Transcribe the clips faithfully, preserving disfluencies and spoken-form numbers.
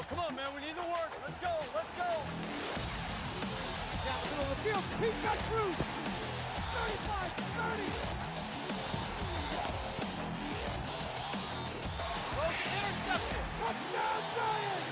Come on, man, we need the work. Let's go, let's go. Down the middle of the field, he's got Cruz. thirty-five, thirty. Intercepted. Touchdown, Giants!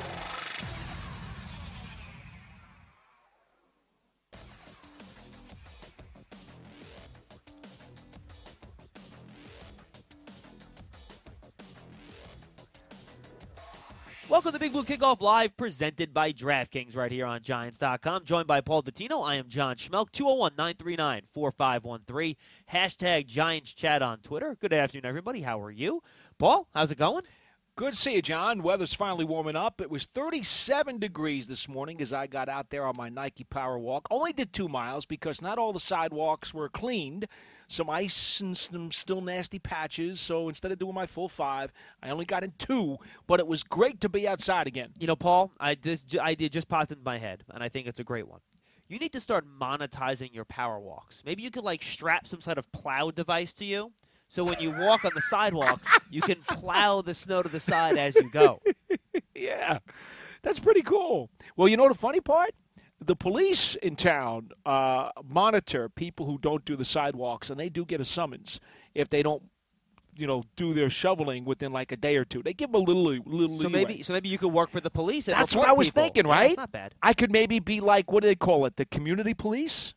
Welcome to Big Blue Kickoff Live, presented by DraftKings right here on Giants dot com. Joined by Paul Dottino. I am John Schmelk. two oh one, nine three nine, four five one three. Hashtag Giants Chat on Twitter. Good afternoon, everybody. How are you? Paul, how's it going? Good to see you, John. Weather's finally warming up. It was thirty-seven degrees this morning as I got out there on my Nike Power Walk. Only did two miles because not all the sidewalks were cleaned. Some ice and some still nasty patches. So instead of doing my full five, I only got in two. But it was great to be outside again. You know, Paul, I this idea just popped into my head, and I think it's a great one. You need to start monetizing your power walks. Maybe you could, like, strap some sort of plow device to you. So when you walk on the sidewalk, you can plow the snow to the side as you go. Yeah, that's pretty cool. Well, you know the funny part? The police in town uh, monitor people who don't do the sidewalks, and they do get a summons if they don't, you know, do their shoveling within like a day or two. They give them a little, little So leeway. maybe, so maybe you could work for the police. And That's report what I was people. thinking, Yeah, right? that's not bad. I could maybe be like, what do they call it, the community police?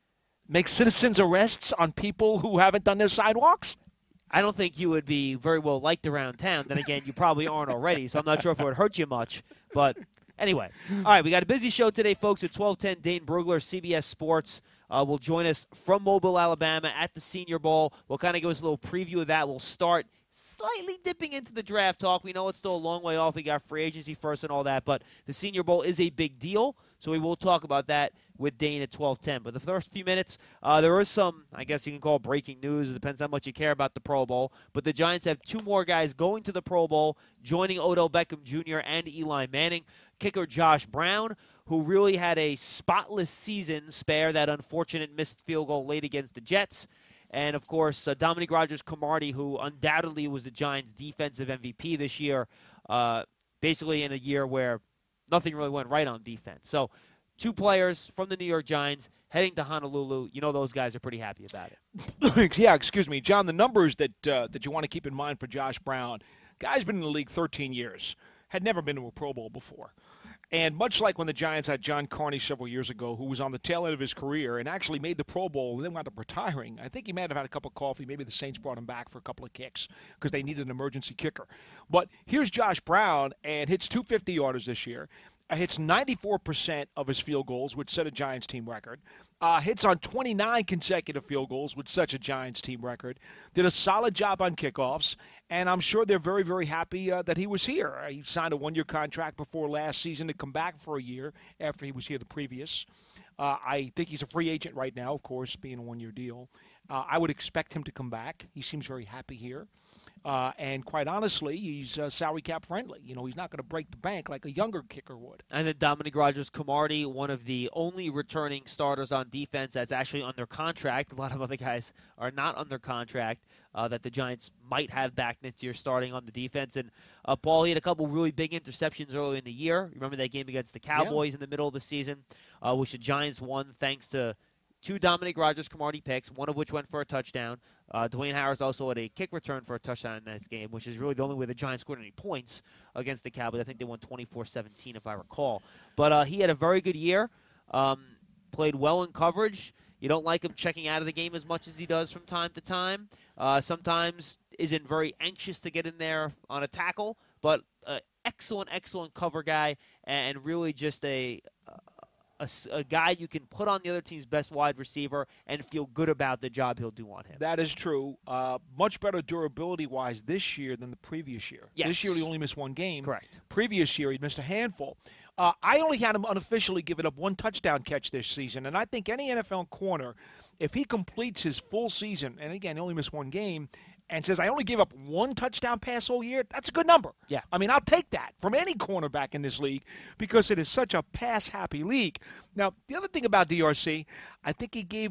Make citizens arrests on people who haven't done their sidewalks? I don't think you would be very well liked around town. Then again, you probably aren't already, so I'm not sure if it would hurt you much. But anyway, all right, we got a busy show today, folks. At twelve ten, Dayton Brugler, C B S Sports, uh, will join us from Mobile, Alabama, at the Senior Bowl. We'll kind of give us a little preview of that. We'll start slightly dipping into the draft talk. We know it's still a long way off. We got free agency first and all that, but the Senior Bowl is a big deal, so we will talk about that with Dane at twelve ten. But the first few minutes, uh, there is some, I guess you can call it breaking news. It depends how much you care about the Pro Bowl. But the Giants have two more guys going to the Pro Bowl, joining Odell Beckham Junior and Eli Manning. Kicker Josh Brown, who really had a spotless season, spare that unfortunate missed field goal late against the Jets. And, of course, uh, Dominique Rodgers-Cromartie, who undoubtedly was the Giants' defensive M V P this year, uh, basically in a year where nothing really went right on defense. So, two players from the New York Giants heading to Honolulu. You know those guys are pretty happy about it. Yeah, excuse me. John, the numbers that uh, that you want to keep in mind for Josh Brown, guy's been in the league thirteen years, had never been to a Pro Bowl before. And much like when the Giants had John Carney several years ago, who was on the tail end of his career and actually made the Pro Bowl and then wound up retiring, I think he might have had a cup of coffee. Maybe the Saints brought him back for a couple of kicks because they needed an emergency kicker. But here's Josh Brown, and hits two fifty-yarders this year. Uh, hits ninety-four percent of his field goals, which set a Giants team record. Uh, hits on twenty-nine consecutive field goals, which such a Giants team record. Did a solid job on kickoffs, and I'm sure they're very, very happy uh, that he was here. Uh, he signed a one-year contract before last season to come back for a year after he was here the previous. Uh, I think he's a free agent right now, of course, being a one-year deal. Uh, I would expect him to come back. He seems very happy here. Uh, and quite honestly, he's uh, salary cap friendly. You know, he's not going to break the bank like a younger kicker would. And then Dominique Rodgers-Cromartie, one of the only returning starters on defense that's actually under contract. A lot of other guys are not under contract uh, that the Giants might have back next year starting on the defense. And uh, Paul, he had a couple really big interceptions early in the year. Remember that game against the Cowboys yeah. in the middle of the season, uh, which the Giants won thanks to two Dominique Rodgers-Cromartie picks, one of which went for a touchdown. Uh, Dwayne Harris also had a kick return for a touchdown in that game, which is really the only way the Giants scored any points against the Cowboys. I think they won twenty-four seventeen, if I recall. But uh, he had a very good year, um, played well in coverage. You don't like him checking out of the game as much as he does from time to time. Uh, sometimes isn't very anxious to get in there on a tackle, but uh, excellent, excellent cover guy, and really just a uh, A, a guy you can put on the other team's best wide receiver and feel good about the job he'll do on him. That is true. Uh, much better durability-wise this year than the previous year. Yes. This year he only missed one game. Correct. Previous year he missed a handful. Uh, I only had him unofficially giving up one touchdown catch this season, and I think any N F L corner, if he completes his full season, and again, he only missed one game, and says, I only gave up one touchdown pass all year, that's a good number. Yeah. I mean, I'll take that from any cornerback in this league because it is such a pass-happy league. Now, the other thing about D R C, I think he gave up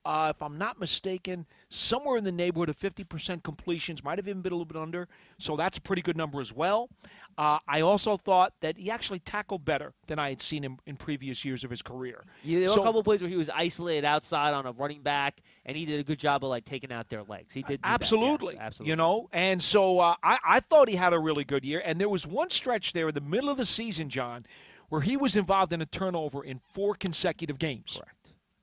uh, if I'm not mistaken, somewhere in the neighborhood of fifty percent completions, might have even been a little bit under. So that's a pretty good number as well. Uh, I also thought that he actually tackled better than I had seen him in previous years of his career. Yeah, there were So- a couple of plays where he was isolated outside on a running back, and he did a good job of like taking out their legs. He did do that, Absolutely. yes, absolutely. You know, and so uh, I, I thought he had a really good year. And there was one stretch there in the middle of the season, John, where he was involved in a turnover in four consecutive games. Correct.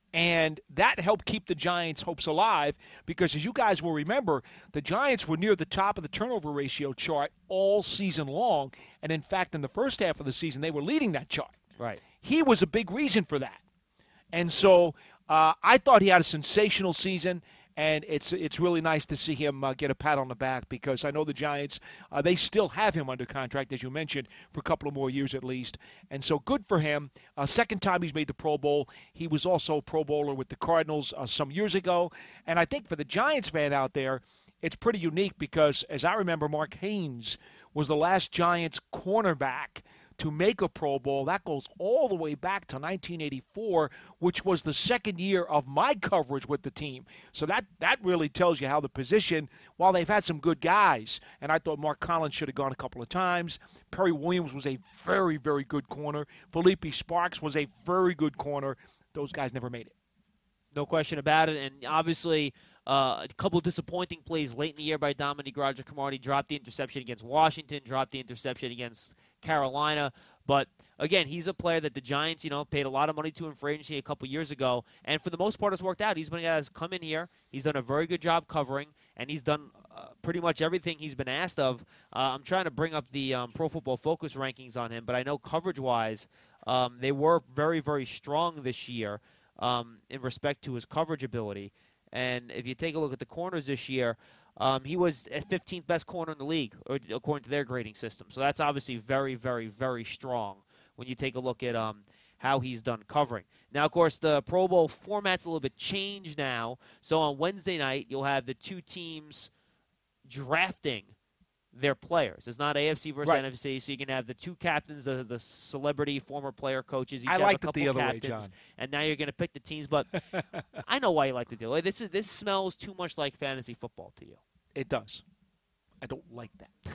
And that helped keep the Giants' hopes alive because, as you guys will remember, the Giants were near the top of the turnover ratio chart all season long. And, in fact, in the first half of the season, they were leading that chart. Right. He was a big reason for that. And so uh, I thought he had a sensational season, and it's it's really nice to see him uh, get a pat on the back because I know the Giants, uh, they still have him under contract, as you mentioned, for a couple of more years at least. And so good for him. Uh, second time he's made the Pro Bowl. He was also a Pro Bowler with the Cardinals uh, some years ago. And I think for the Giants fan out there, it's pretty unique because, as I remember, Mark Haynes was the last Giants cornerback to make a Pro Bowl. That goes all the way back to nineteen eighty-four, which was the second year of my coverage with the team. So that, that really tells you how the position, while they've had some good guys, and I thought Mark Collins should have gone a couple of times. Perry Williams was a very, very good corner. Felipe Sparks was a very good corner. Those guys never made it. No question about it. And obviously, uh, a couple of disappointing plays late in the year by Dominique Rodgers-Cromartie. Dropped the interception against Washington, dropped the interception against Carolina. But, again, he's a player that the Giants, you know, paid a lot of money to in free agency a couple years ago. And for the most part, it's worked out. He's been a guy that's come in here. He's done a very good job covering, and he's done uh, pretty much everything he's been asked of. Uh, I'm trying to bring up the um, Pro Football Focus rankings on him, but I know coverage-wise, um, they were very, very strong this year um, in respect to his coverage ability. And if you take a look at the corners this year, um, he was a fifteenth best corner in the league, or, according to their grading system. So that's obviously very, very, very strong when you take a look at um, how he's done covering. Now, of course, the Pro Bowl format's a little bit changed now. So on Wednesday night, you'll have the two teams drafting their players. It's not A F C versus Right. N F C, so you can have the two captains, the, the celebrity former player coaches. Each I have liked a it couple the other way, captains, John. and now you're going to pick the teams. But I know why you like to do it. This is this smells too much like fantasy football to you. It does. I don't like that.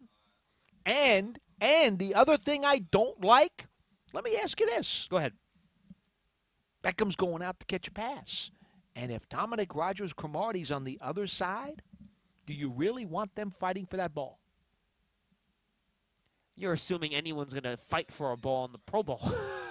and and the other thing I don't like, let me ask you this. Go ahead. Beckham's going out to catch a pass. And if Dominic Rodgers-Cromartie's on the other side, do you really want them fighting for that ball? You're assuming anyone's going to fight for a ball in the Pro Bowl.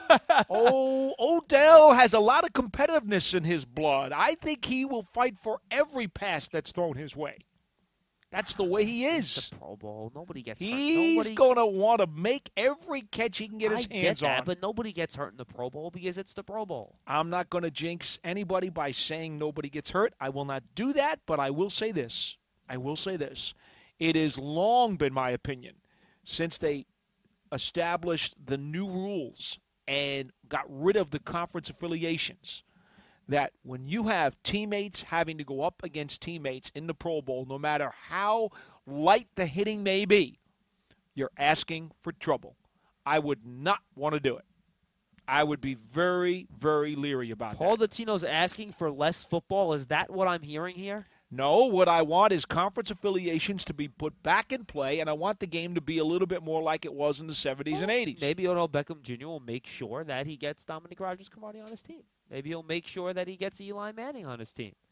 Oh, Odell has a lot of competitiveness in his blood. I think he will fight for every pass that's thrown his way. That's the way he It's is. the Pro Bowl. Nobody gets hurt. He's Nobody, going to want to make every catch he can get his I get hands that, on. but nobody gets hurt in the Pro Bowl because it's the Pro Bowl. I'm not going to jinx anybody by saying nobody gets hurt. I will not do that, but I will say this. I will say this. It has long been my opinion, since they established the new rules and got rid of the conference affiliations, that when you have teammates having to go up against teammates in the Pro Bowl, no matter how light the hitting may be, you're asking for trouble. I would not want to do it. I would be very, very leery about Paul that. Dottino's asking for less football. Is that what I'm hearing here? No, what I want is conference affiliations to be put back in play, and I want the game to be a little bit more like it was in the seventies and eighties. Maybe Odell Beckham Junior will make sure that he gets Dominic Rodgers-Cromartie on his team. Maybe he'll make sure that he gets Eli Manning on his team.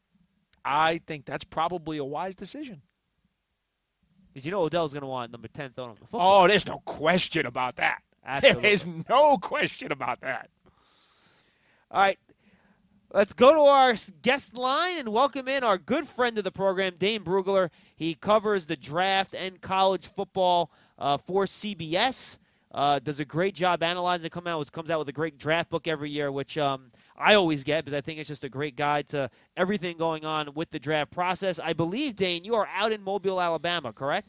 I think that's probably a wise decision. Because you know Odell's going to want number ten thrown on the football. Oh, there's no question about that. Absolutely. There's no question about that. All right. Let's go to our guest line and welcome in our good friend of the program, Dane Brugler. He covers the draft and college football uh, for C B S. Uh, does a great job analyzing it. Come out, comes out with a great draft book every year, which um, I always get because I think it's just a great guide to everything going on with the draft process. I believe, Dane, you are out in Mobile, Alabama, correct?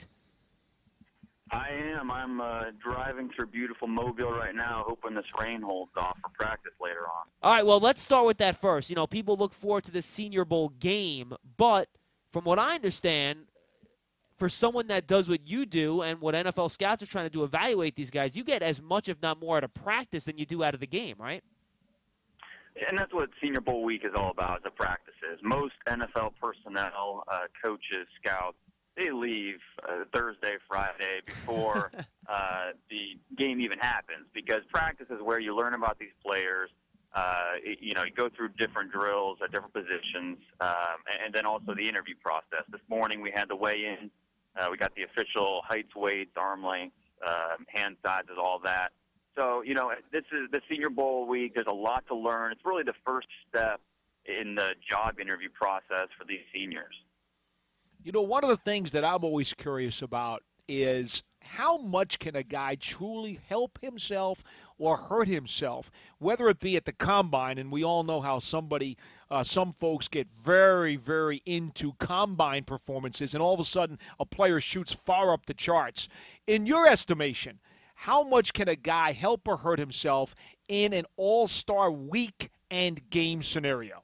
I am. I'm uh, driving through beautiful Mobile right now, hoping this rain holds off for practice later on. All right, well, let's start with that first. You know, people look forward to the Senior Bowl game, but from what I understand, for someone that does what you do and what N F L scouts are trying to do, evaluate these guys, you get as much, if not more, out of practice than you do out of the game, right? And that's what Senior Bowl week is all about, the practices. Most N F L personnel, uh, coaches, scouts, they leave uh, Thursday, Friday before uh, the game even happens, because practice is where you learn about these players. Uh, you know, you go through different drills at different positions, um, and then also the interview process. This morning we had the weigh-in. Uh, we got the official heights, weights, arm lengths, uh, hand sizes, all that. So, you know, this is the Senior Bowl week. There's a lot to learn. It's really the first step in the job interview process for these seniors. You know, one of the things that I'm always curious about is how much can a guy truly help himself or hurt himself, whether it be at the combine, and we all know how somebody, uh, some folks get very, very into combine performances, and all of a sudden a player shoots far up the charts. In your estimation, how much can a guy help or hurt himself in an all-star week and game scenario?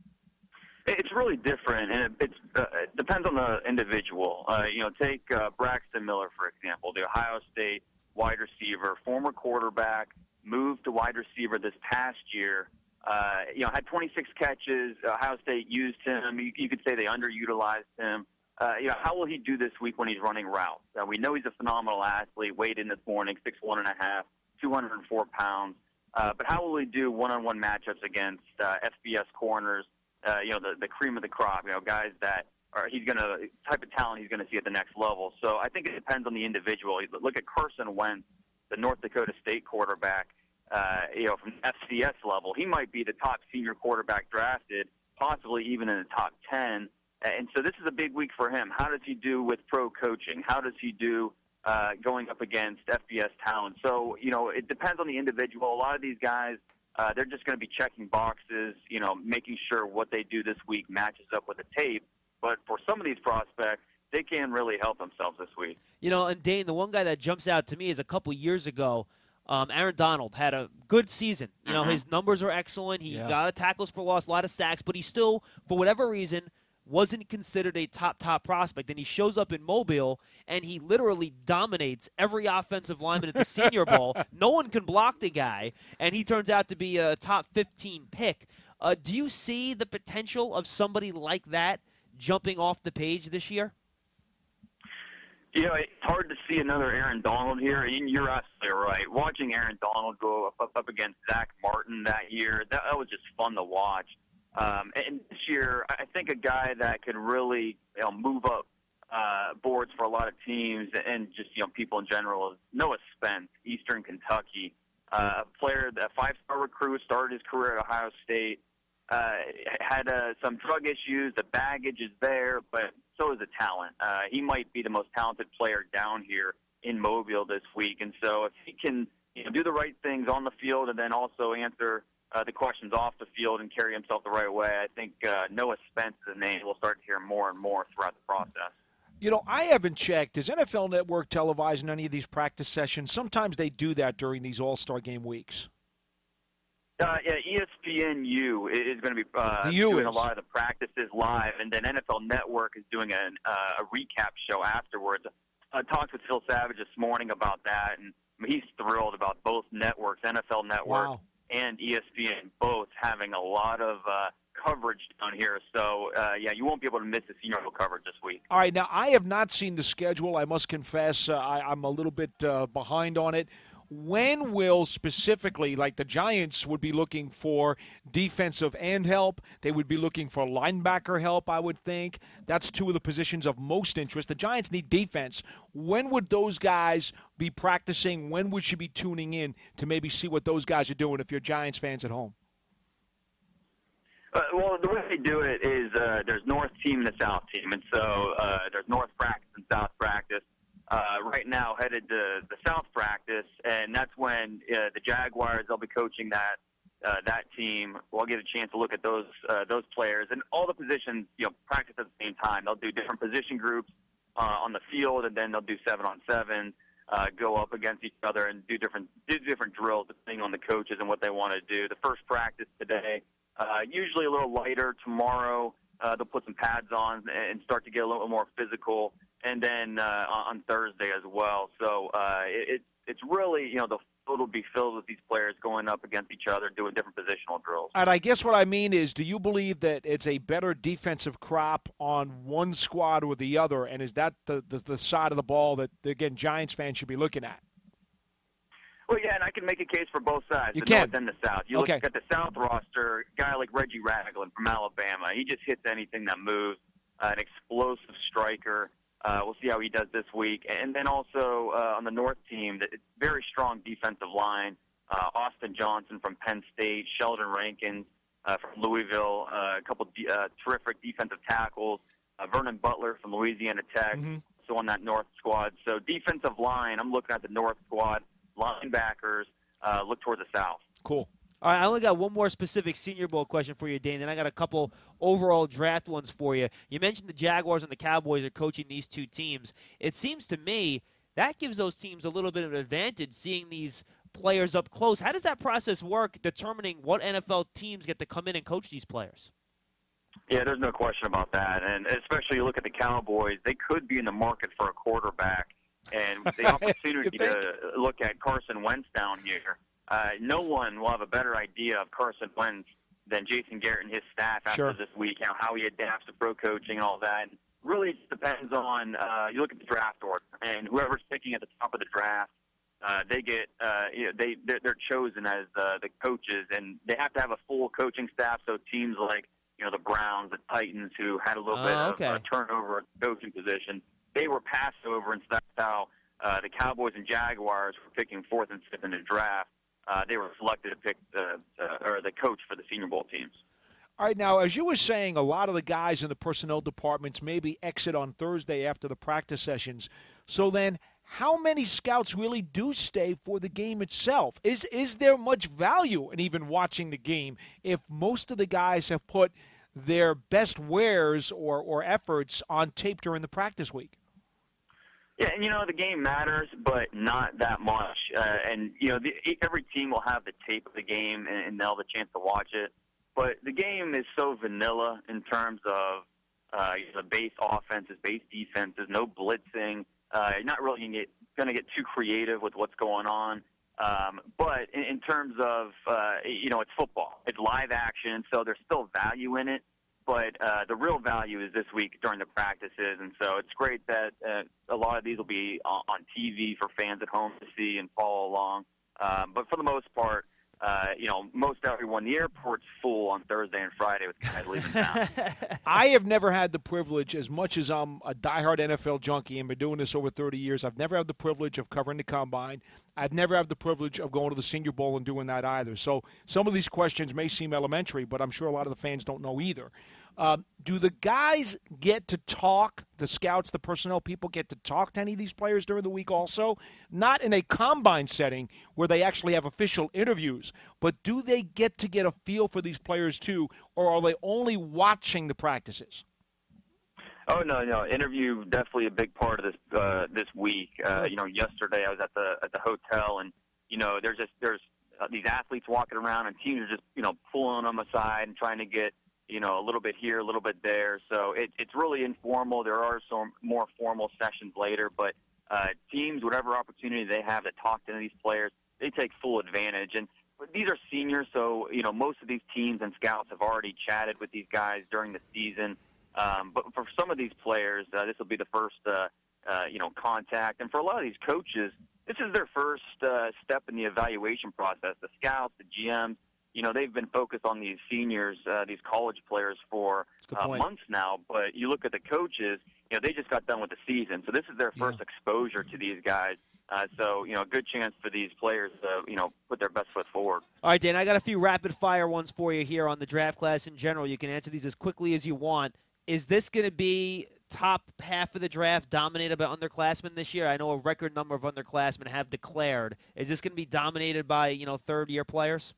It's really different, and it it's, uh, it depends on the individual. Uh, you know, take uh, Braxton Miller, for example, the Ohio State wide receiver, former quarterback, moved to wide receiver this past year. Uh, you know, had twenty-six catches. Ohio State used him. You, you could say they underutilized him. Uh, you know, how will he do this week when he's running routes? Uh, we know he's a phenomenal athlete. Weighed in this morning, six one and a half, two hundred four pounds. Uh, but how will he do one-on-one matchups against uh, F B S corners? Uh, you know, the, the cream of the crop, you know, guys that are, he's going to, type of talent he's going to see at the next level. So I think it depends on the individual. Look at Carson Wentz, the North Dakota State quarterback, uh, you know, from F C S level. He might be the top senior quarterback drafted, possibly even in the top ten. And so this is a big week for him. How does he do with pro coaching? How does he do uh, going up against F B S talent? So, you know, it depends on the individual. A lot of these guys, Uh, they're just going to be checking boxes, you know, making sure what they do this week matches up with the tape. But for some of these prospects, they can really help themselves this week. You know, and Dane, the one guy that jumps out to me is a couple years ago, um, Aaron Donald had a good season. You know, mm-hmm. his numbers are excellent. He yeah. got a tackles for loss, a lot of sacks, but he still, for whatever reason, wasn't considered a top, top prospect. And he shows up in Mobile, and he literally dominates every offensive lineman at the Senior Bowl. No one can block the guy, and he turns out to be a top fifteen pick. Uh, do you see the potential of somebody like that jumping off the page this year? You know, it's hard to see another Aaron Donald here, and you're absolutely right. Watching Aaron Donald go up, up, up against Zach Martin that year, that, that was just fun to watch. Um, and this year, I think a guy that could really, you know, move up uh, boards for a lot of teams and just, you know, people in general is Noah Spence, Eastern Kentucky, uh, a player, a five-star recruit, started his career at Ohio State, uh, had uh, some drug issues. The baggage is there, but so is the talent. Uh, he might be the most talented player down here in Mobile this week. And so if he can, you know, do the right things on the field and then also answer Uh, the questions off the field and carry himself the right way, I think uh, Noah Spence is a name we'll start to hear more and more throughout the process. You know, I haven't checked. Does N F L Network televise any of these practice sessions? Sometimes they do that during these All-Star game weeks. Uh, yeah, E S P N U is going to be uh, doing is. a lot of the practices live, and then N F L Network is doing a, uh, a recap show afterwards. I talked with Phil Savage this morning about that, and he's thrilled about both networks, N F L Network wow. and E S P N, both having a lot of uh, coverage down here. So, uh, yeah, you won't be able to miss the Senior Bowl coverage this week. All right, now I have not seen the schedule. I must confess uh, I, I'm a little bit uh, behind on it. When will specifically, like the Giants would be looking for defensive end help, they would be looking for linebacker help, I would think. That's two of the positions of most interest. The Giants need defense. When would those guys be practicing? When would you be tuning in to maybe see what those guys are doing if you're Giants fans at home? Uh, well, the way they do it is uh, there's North team and the South team. And so uh, there's North practice and South practice. Uh, right now headed to the South practice, and that's when uh, the Jaguars, they'll be coaching that uh, that team. We'll get a chance to look at those uh, those players. And all the positions, you know, practice at the same time. They'll do different position groups uh, on the field, and then they'll do seven-on-seven, uh, go up against each other and do different do different drills depending on the coaches and what they want to do. The first practice today, uh, usually a little lighter. Tomorrow, uh, they'll put some pads on and start to get a little more physical. And then uh, on Thursday as well. So uh, it, it's really, you know, the field will be filled with these players going up against each other, doing different positional drills. And I guess what I mean is, do you believe that it's a better defensive crop on one squad or the other, and is that the, the, the side of the ball that, again, Giants fans should be looking at? Well, yeah, and I can make a case for both sides, you the can. North and the South. You okay. look at the South roster, a guy like Reggie Ragland from Alabama. He just hits anything that moves, uh, an explosive striker. Uh, we'll see how he does this week. And then also uh, on the North team, it's very strong defensive line. Uh, Austin Johnson from Penn State, Sheldon Rankins uh, from Louisville, uh, a couple de- uh, terrific defensive tackles, uh, Vernon Butler from Louisiana Tech, mm-hmm. so on that North squad. So defensive line, I'm looking at the North squad. Linebackers, uh, look toward the South. Cool. All right, I only got one more specific Senior Bowl question for you, Dane. Then I got a couple overall draft ones for you. You mentioned the Jaguars and the Cowboys are coaching these two teams. It seems to me that gives those teams a little bit of an advantage, seeing these players up close. How does that process work, determining what N F L teams get to come in and coach these players? Yeah, there's no question about that. And especially you look at the Cowboys, they could be in the market for a quarterback. And the opportunity to look at Carson Wentz down here, uh, no one will have a better idea of Carson Wentz than Jason Garrett and his staff after sure. this week, you know, how he adapts to pro coaching and all that. And really it depends on, uh, you look at the draft order, and whoever's picking at the top of the draft, uh, they get, uh, you know, they, they're, they're chosen as uh, the coaches, and they have to have a full coaching staff, so teams like, you know, the Browns, the Titans, who had a little Oh, bit okay. of uh, turnover at the coaching position, they were passed over, and so that's how uh, the Cowboys and Jaguars were picking fourth and fifth in the draft. Uh, they were selected to pick the uh, or the coach for the Senior Bowl teams. All right, now, as you were saying, a lot of the guys in the personnel departments maybe exit on Thursday after the practice sessions. So then, how many scouts really do stay for the game itself? Is is there much value in even watching the game if most of the guys have put their best wares or, or efforts on tape during the practice week? Yeah, and you know, the game matters, but not that much. Uh, and, you know, the, every team will have the tape of the game, and, and they'll have a chance to watch it. But the game is so vanilla in terms of uh, the base offenses, base defenses, no blitzing. Uh, you're not really going to get too creative with what's going on. Um, but in, in terms of, uh, you know, it's football. It's live action, so there's still value in it. But uh, the real value is this week during the practices, and so it's great that uh, a lot of these will be on, on T V for fans at home to see and follow along. Um, but for the most part, uh, you know, most everyone, the airport's full on Thursday and Friday with guys leaving town. I have never had the privilege, as much as I'm a diehard N F L junkie and been doing this over thirty years, I've never had the privilege of covering the Combine. I've never had the privilege of going to the Senior Bowl and doing that either. So some of these questions may seem elementary, but I'm sure a lot of the fans don't know either. Um, do the guys get to talk, the scouts, the personnel people get to talk to any of these players during the week also? Not in a Combine setting where they actually have official interviews, but do they get to get a feel for these players too, or are they only watching the practices? Oh no, no. Interview definitely a big part of this uh, this week. Uh, you know, yesterday I was at the at the hotel, and you know, there's just there's uh, these athletes walking around, and teams are just you know pulling them aside and trying to get you know a little bit here, a little bit there. So it, it's really informal. There are some more formal sessions later, but uh, teams, whatever opportunity they have to talk to these players, they take full advantage. And these are seniors, so you know most of these teams and scouts have already chatted with these guys during the season. Um, but for some of these players, uh, this will be the first, uh, uh, you know, contact. And for a lot of these coaches, this is their first uh, step in the evaluation process. The scouts, the G Ms, you know, they've been focused on these seniors, uh, these college players for uh, months now. But you look at the coaches, you know, they just got done with the season. So this is their first yeah. exposure to these guys. Uh, so, you know, a good chance for these players to, you know, put their best foot forward. All right, Dan, I got a few rapid-fire ones for you here on the draft class in general. You can answer these as quickly as you want. Is this going to be top half of the draft dominated by underclassmen this year? I know a record number of underclassmen have declared. Is this going to be dominated by, you know, third-year players?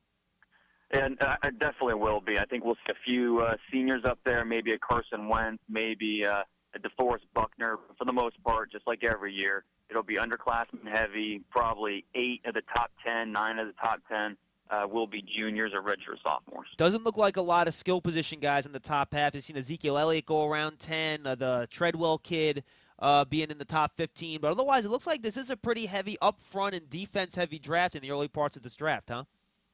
And uh, it definitely will be. I think we'll see a few uh, seniors up there, maybe a Carson Wentz, maybe uh, a DeForest Buckner. For the most part, just like every year, it'll be underclassmen heavy. Probably eight of the top ten, nine of the top ten. Uh, will be juniors or redshirt sophomores. Doesn't look like a lot of skill position guys in the top half. You've seen Ezekiel Elliott go around ten, uh, the Treadwell kid. uh, being in the top fifteen. But otherwise, it looks like this is a pretty heavy up-front and defense-heavy draft in the early parts of this draft, huh?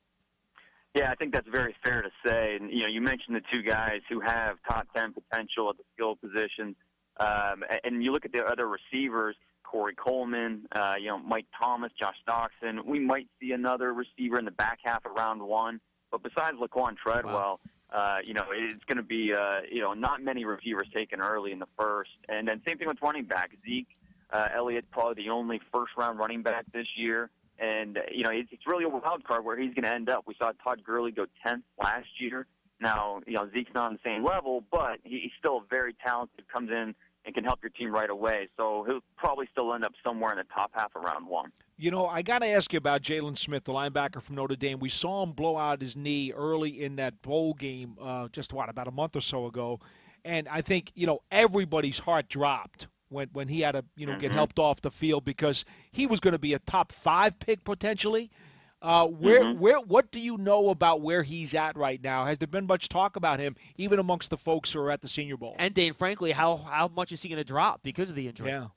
Yeah, I think that's very fair to say. And, you know, you mentioned the two guys who have top ten potential at the skill position. Um, and you look at the other receivers, Corey Coleman, uh, you know, Mike Thomas, Josh Doxson. We might see another receiver in the back half of round one. But besides Laquan Treadwell, wow. uh, you know, it's going to be, uh, you know, not many receivers taken early in the first. And then same thing with running back. Zeke uh, Elliott, probably the only first-round running back this year. And, you know, it's really a wild card where he's going to end up. We saw Todd Gurley go tenth last year. Now, you know, Zeke's not on the same level, but he's still very talented, comes in and can help your team right away. So he'll probably still end up somewhere in the top half of round one. You know, I got to ask you about Jalen Smith, the linebacker from Notre Dame. We saw him blow out his knee early in that bowl game uh, just, what, about a month or so ago. And I think, you know, everybody's heart dropped when when he had to, you know, mm-hmm. get helped off the field because he was going to be a top five pick potentially. Uh, where mm-hmm. where what do you know about where he's at right now? Has there been much talk about him, even amongst the folks who are at the Senior Bowl? And Dane, frankly, how how much is he going to drop because of the injury? Yeah.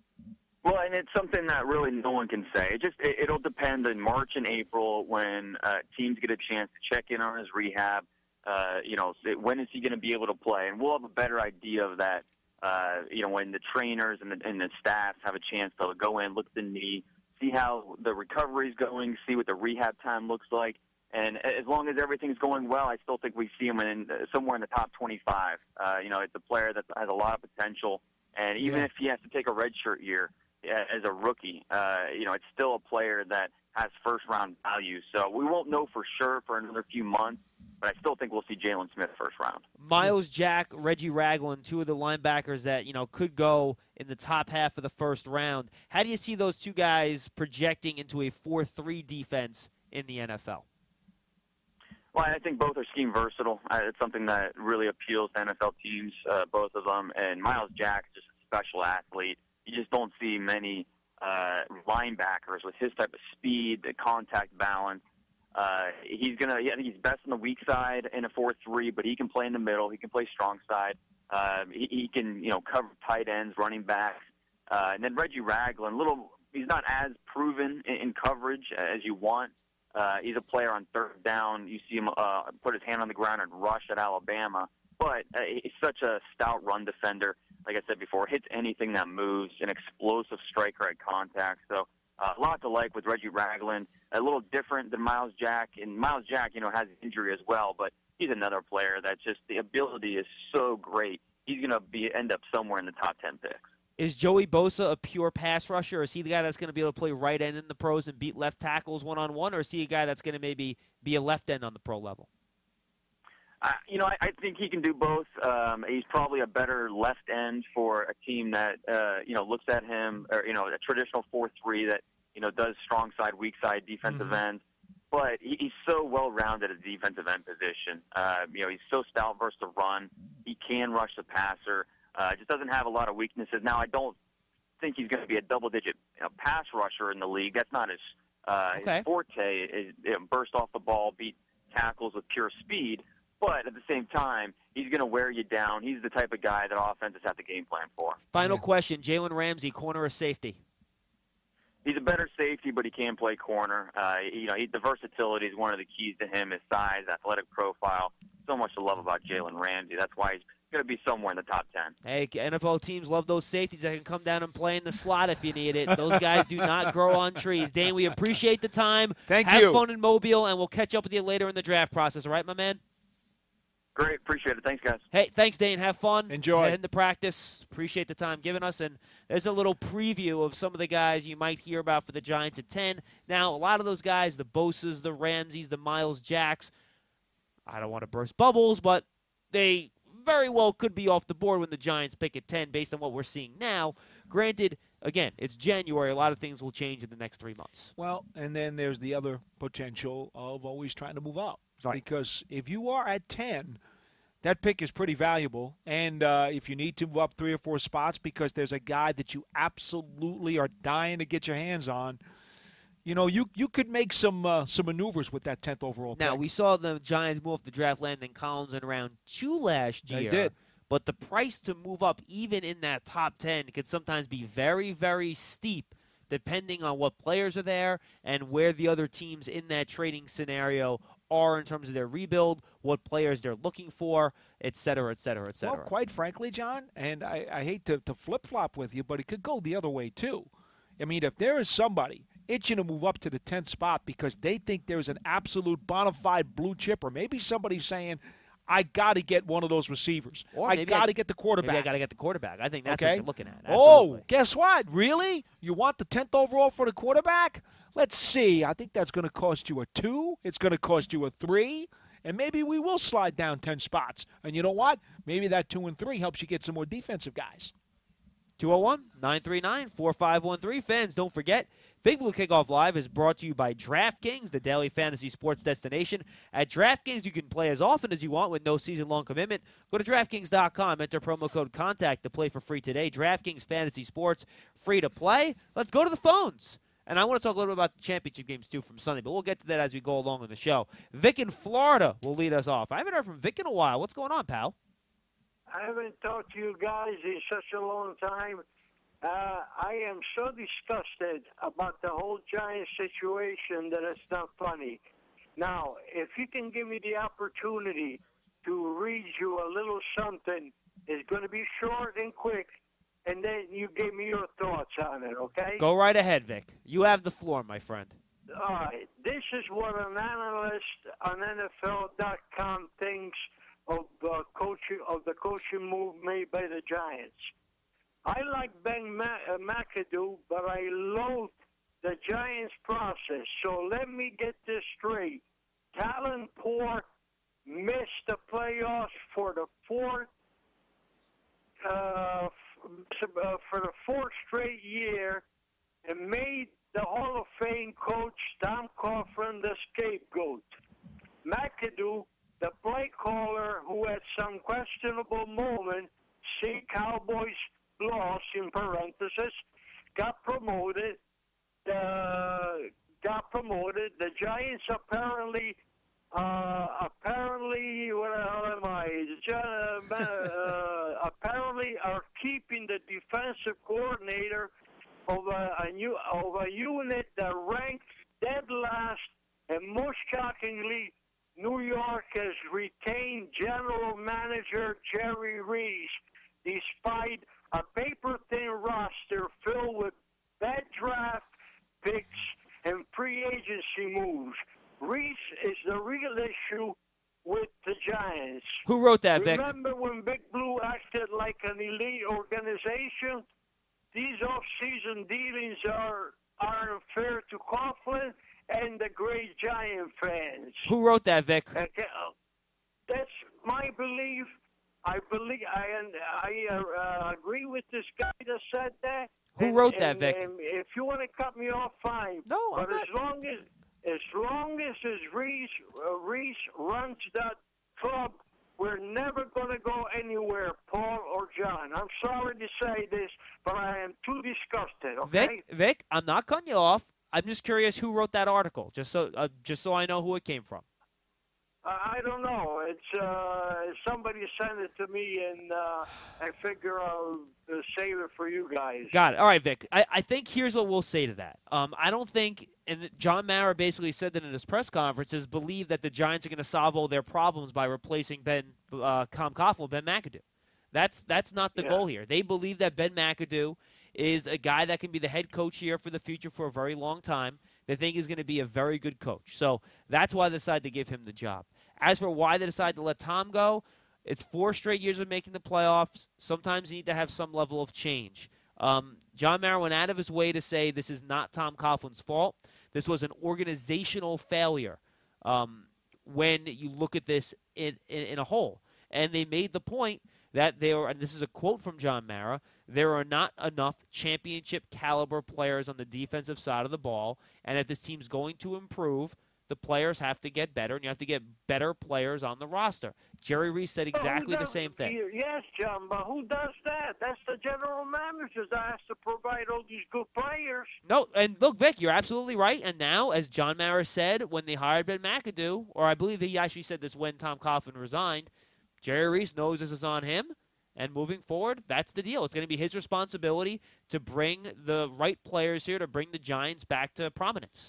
Well, and it's something that really no one can say. It just it, it'll depend in March and April when uh, teams get a chance to check in on his rehab. Uh, you know, when is he going to be able to play? And we'll have a better idea of that. Uh, you know, when the trainers and the, and the staffs have a chance to go in, look at the knee, see how the recovery is going, see what the rehab time looks like. And as long as everything's going well, I still think we see him in uh, somewhere in the top twenty-five. Uh, you know, it's a player that has a lot of potential. And even yeah. if he has to take a redshirt year uh, as a rookie, uh, you know, it's still a player that has first-round value. So we won't know for sure for another few months, but I still think we'll see Jalen Smith first round. Myles Jack, Reggie Ragland, two of the linebackers that, you know, could go in the top half of the first round. How do you see those two guys projecting into a four three defense in the N F L? Well, I think both are scheme versatile. Uh, it's something that really appeals to N F L teams, uh, both of them. And Myles Jack is just a special athlete. You just don't see many uh, linebackers with his type of speed, the contact balance. Uh, he's gonna. Yeah, I think he's best on the weak side in a four three, but he can play in the middle. He can play strong side. Uh, he, he can, you know, cover tight ends, running backs, uh, and then Reggie Ragland. Little, he's not as proven in, in coverage as you want. Uh, he's a player on third down. You see him uh, put his hand on the ground and rush at Alabama, but uh, he's such a stout run defender. Like I said before, hits anything that moves. An explosive striker at contact. So. Uh, a lot to like with Reggie Ragland. A little different than Myles Jack. And Myles Jack, you know, has injury as well, but he's another player that just the ability is so great. He's going to be end up somewhere in the top ten picks. Is Joey Bosa a pure pass rusher? Or is he the guy that's going to be able to play right end in the pros and beat left tackles one-on-one? Or is he a guy that's going to maybe be a left end on the pro level? Uh, you know, I, I think he can do both. Um, he's probably a better left end for a team that, uh, you know, looks at him, or, you know, a traditional four three that, you know, does strong side, weak side, defensive mm-hmm. end. But he, he's so well-rounded at the defensive end position. Uh, you know, he's so stout versus the run. He can rush the passer. Uh, just doesn't have a lot of weaknesses. Now, I don't think he's going to be a double-digit you know, pass rusher in the league. That's not his, uh, okay. his forte, is you know, burst off the ball, beat tackles with pure speed. But at the same time, he's going to wear you down. He's the type of guy that offenses have the game plan for. Final yeah. question, Jalen Ramsey, corner or safety? He's a better safety, but he can play corner. Uh, you know, he, the versatility is one of the keys to him, his size, athletic profile. So much to love about Jalen Ramsey. That's why he's going to be somewhere in the top ten. Hey, N F L teams love those safeties that can come down and play in the slot if you need it. Those guys do not grow on trees. Dane, we appreciate the time. Thank Have you. fun in Mobile, and we'll catch up with you later in the draft process. All right, my man? Great. Appreciate it. Thanks, guys. Hey, thanks, Dane. Have fun. Enjoy. Head into practice. Appreciate the time given us. And there's a little preview of some of the guys you might hear about for the Giants at ten. Now, a lot of those guys, the Bosas, the Ramseys, the Myles Jacks, I don't want to burst bubbles, but they very well could be off the board when the Giants pick at ten based on what we're seeing now. Granted, again, it's January. A lot of things will change in the next three months. Well, and then there's the other potential of always trying to move up. Right. Because if you are at ten, that pick is pretty valuable. And uh, if you need to move up three or four spots because there's a guy that you absolutely are dying to get your hands on, you know, you you could make some uh, some maneuvers with that tenth overall pick. Now, we saw the Giants move up the draft, landing Collins in round two last year. They did. but the price to move up even in that top ten can sometimes be very, very steep depending on what players are there and where the other teams in that trading scenario are in terms of their rebuild, what players they're looking for, et cetera, et cetera, et cetera. Well, quite frankly, John, and I, I hate to, to flip-flop with you, but it could go the other way too. I mean, if there is somebody itching to move up to the tenth spot because they think there's an absolute bona fide blue chip, or maybe somebody's saying, I got to get one of those receivers. Or I got to get the quarterback. Maybe I got to get the quarterback. I think that's okay? what you're looking at. Oh, Absolutely. guess what? Really? You want the tenth overall for the quarterback? Let's see. I think that's going to cost you a two. It's going to cost you a three. And maybe we will slide down ten spots. And you know what? Maybe that two and three helps you get some more defensive guys. two oh one, nine three nine, four five one three. Fans, don't forget, Big Blue Kickoff Live is brought to you by DraftKings, the daily fantasy sports destination. At DraftKings, you can play as often as you want with no season-long commitment. Go to DraftKings dot com, enter promo code CONTACT to play for free today. DraftKings Fantasy Sports, free to play. Let's go to the phones. And I want to talk a little bit about the championship games, too, from Sunday, but we'll get to that as we go along in the show. Vic in Florida will lead us off. I haven't heard from Vic in a while. What's going on, pal? I haven't talked to you guys in such a long time. Uh, I am so disgusted about the whole Giants situation that it's not funny. Now, if you can give me the opportunity to read you a little something, it's going to be short and quick, and then you give me your thoughts on it, okay? Go right ahead, Vic. You have the floor, my friend. All right. This is what an analyst on N F L dot com thinks of uh, coaching of the coaching move made by the Giants. I like Ben Ma- uh, McAdoo, but I loathe the Giants' process. So let me get this straight. Talent poor, missed the playoffs for the fourth uh, f- uh, for the fourth straight year, and made the Hall of Fame coach Tom Coughlin the scapegoat. McAdoo, the play caller who had some questionable moments, see Cowboys loss in parenthesis, got promoted. Uh, got promoted. The Giants apparently, uh, apparently, what the hell am I? Uh, uh, apparently, are keeping the defensive coordinator of a, a new of a unit that ranks dead last, and most shockingly, New York has retained General Manager Jerry Reese, despite a paper-thin roster filled with bad draft picks and free agency moves. Reese is the real issue with the Giants. Who wrote that, Vic? Remember when Big Blue acted like an elite organization? These off-season dealings are, are unfair to Coughlin and the great Giant fans. Who wrote that, Vic? Okay, that's my belief. I believe I I uh, uh, agree with this guy that said that. Who and, wrote that, and, Vic? And if you want to cut me off, fine. No, I'm but not. as long as as long as as Reese uh, Reese runs that club, we're never going to go anywhere, Paul or John. I'm sorry to say this, but I am too disgusted. Okay, Vic, Vic, I'm not cutting you off. I'm just curious who wrote that article, just so uh, just so I know who it came from. I don't know. It's uh, somebody sent it to me, and uh, I figure I'll uh, save it for you guys. Got it. All right, Vic. I, I think here's what we'll say to that. Um, I don't think, and John Mara basically said that in his press conferences, believe that the Giants are going to solve all their problems by replacing Ben uh, Tom Coughlin with Ben McAdoo. That's that's not the Yeah. goal here. They believe that Ben McAdoo is a guy that can be the head coach here for the future for a very long time. They think he's going to be a very good coach. So that's why they decided to give him the job. As for why they decided to let Tom go, it's four straight years of making the playoffs. Sometimes you need to have some level of change. Um, John Mara went out of his way to say this is not Tom Coughlin's fault. This was an organizational failure um, when you look at this in, in, in a whole. And they made the point that there are, and this is a quote from John Mara, there are not enough championship caliber players on the defensive side of the ball, and if this team's going to improve, the players have to get better, and you have to get better players on the roster. Jerry Reese said exactly But who the does- same thing. Yes, John, but who does that? That's the general manager that has to provide all these good players. No, and look, Vic, you're absolutely right. And now, as John Mara said, when they hired Ben McAdoo, or I believe he actually said this when Tom Coughlin resigned, Jerry Reese knows this is on him, And moving forward, that's the deal. It's going to be his responsibility to bring the right players here to bring the Giants back to prominence.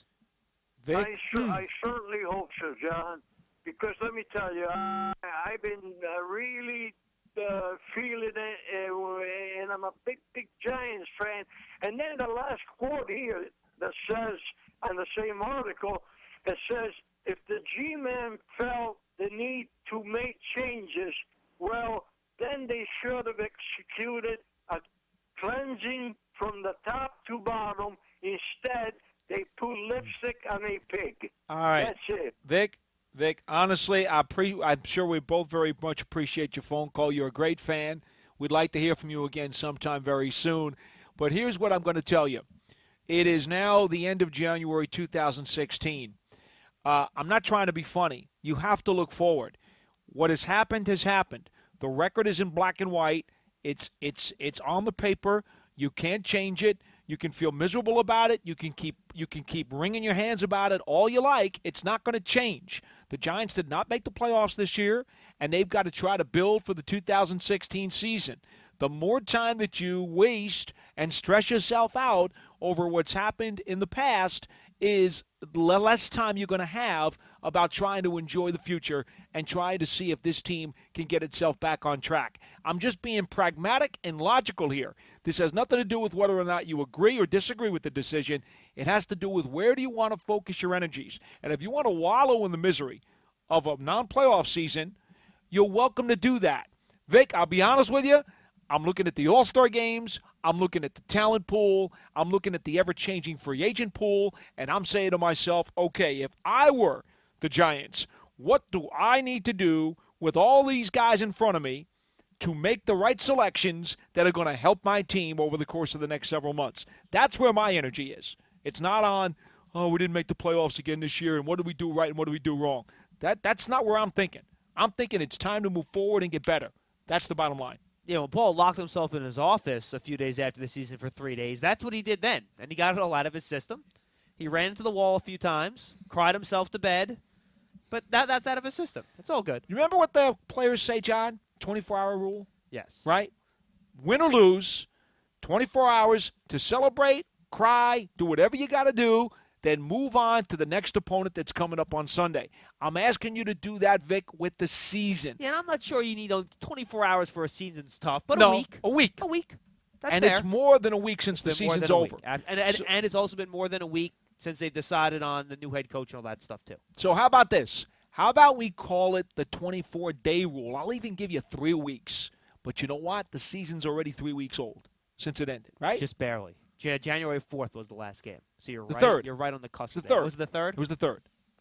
I, su- I certainly hope so, John. Because let me tell you, I, I've been uh, really uh, feeling it, uh, and I'm a big, big Giants fan. And then the last quote here that says, on the same article, it says, if the G-Man felt the need to make changes, well, then they should have executed a cleansing from the top to bottom. Instead, they put lipstick on a pig. All right. That's it. Vic, Vic, honestly, I pre- I'm sure we both very much appreciate your phone call. You're a great fan. We'd like to hear from you again sometime very soon. But here's what I'm going to tell you. It is now the end of January two thousand sixteen. Uh, I'm not trying to be funny. You have to look forward. What has happened has happened. The record is in black and white. It's it's it's on the paper. You can't change it. You can feel miserable about it. You can keep you can keep wringing your hands about it all you like. It's not going to change. The Giants did not make the playoffs this year, and they've got to try to build for the two thousand sixteen season. The more time that you waste and stress yourself out over what's happened in the past is the less time you're going to have about trying to enjoy the future and trying to see if this team can get itself back on track. I'm just being pragmatic and logical here. This has nothing to do with whether or not you agree or disagree with the decision. It has to do with where do you want to focus your energies. And if you want to wallow in the misery of a non-playoff season, you're welcome to do that. Vic, I'll be honest with you. I'm looking at the All-Star games. I'm looking at the talent pool. I'm looking at the ever-changing free agent pool. And I'm saying to myself, okay, if I were the Giants, what do I need to do with all these guys in front of me to make the right selections that are going to help my team over the course of the next several months? That's where my energy is. It's not on, oh, we didn't make the playoffs again this year, and what do we do right and what do we do wrong? That That's not where I'm thinking. I'm thinking it's time to move forward and get better. That's the bottom line. You know, when Paul locked himself in his office a few days after the season for three days, that's what he did then. And he got it all out of his system. He ran into the wall a few times, cried himself to bed, but that that's out of his system. It's all good. You remember what the players say, John? twenty-four hour rule? Yes. Right? Win or lose, twenty-four hours to celebrate, cry, do whatever you got to do, then move on to the next opponent that's coming up on Sunday. I'm asking you to do that, Vic, with the season. Yeah, and I'm not sure you need twenty-four hours for a season's tough, but no, a week. A week. A week. That's and fair. it's more than a week since the It's been more season's than a over. week. And, and, so, and it's also been more than a week since they've decided on the new head coach and all that stuff, too. So how about this? How about we call it the twenty-four day rule? I'll even give you three weeks. But you know what? The season's already three weeks old since it ended, right? Just barely. Ja- January fourth was the last game. So you're The right. third. You're right on the cusp. The there. third. Was it the third? It was the third.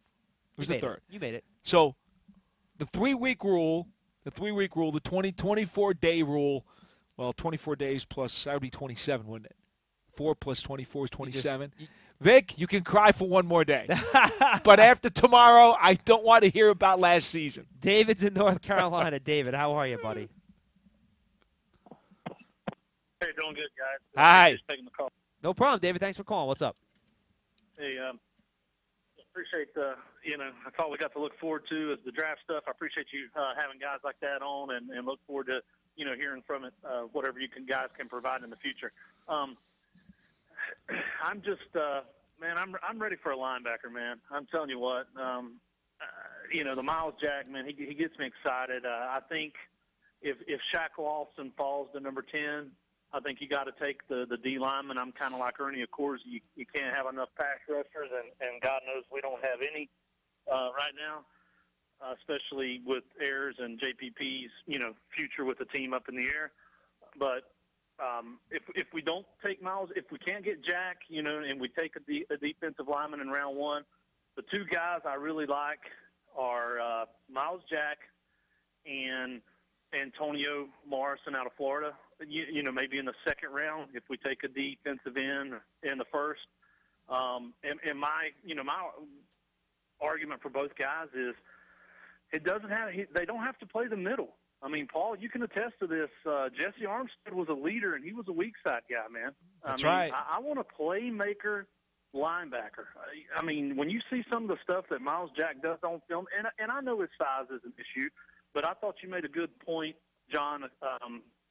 It was you the made third. It. You made it. So the three-week rule, the three-week rule, the twenty, twenty-four day rule, well, twenty-four days plus, that would be twenty-seven, wouldn't it? four plus twenty-four is twenty-seven. You just, you, Vic, you can cry for one more day. But after tomorrow, I don't want to hear about last season. David's in North Carolina. David, how are you, buddy? Hey, doing good, guys. Hi. Just taking the call. No problem, David. Thanks for calling. What's up? Hey, um, appreciate the, you know, that's all we got to look forward to is the draft stuff. I appreciate you uh, having guys like that on and, and look forward to, you know, hearing from it, uh, whatever you can guys can provide in the future. Um, I'm just, uh, man, I'm I'm ready for a linebacker, man. I'm telling you what, um, uh, you know, the Miles Jack, man, he he gets me excited. Uh, I think if if Shaq Lawson falls to number ten, I think you got to take the, the D lineman. I'm kind of like Ernie Accords. You, you can't have enough pass rushers, and, and God knows we don't have any uh, right now, uh, especially with Ayers and J P P's, you know, future with the team up in the air. But um, if if we don't take Miles, if we can't get Jack, you know, and we take a, de- a defensive lineman in round one, the two guys I really like are uh, Miles Jack and Antonio Morrison out of Florida. You, you know, maybe in the second round if we take a defensive end in the first. Um, and, and my, you know, my argument for both guys is it doesn't have. They don't have to play the middle. I mean, Paul, you can attest to this. Uh, Jesse Armstead was a leader, and he was a weak side guy, man. That's I mean, right. I, I want a playmaker linebacker. I, I mean, when you see some of the stuff that Miles Jack does on film, and and I know his size is an issue, but I thought you made a good point, John, um,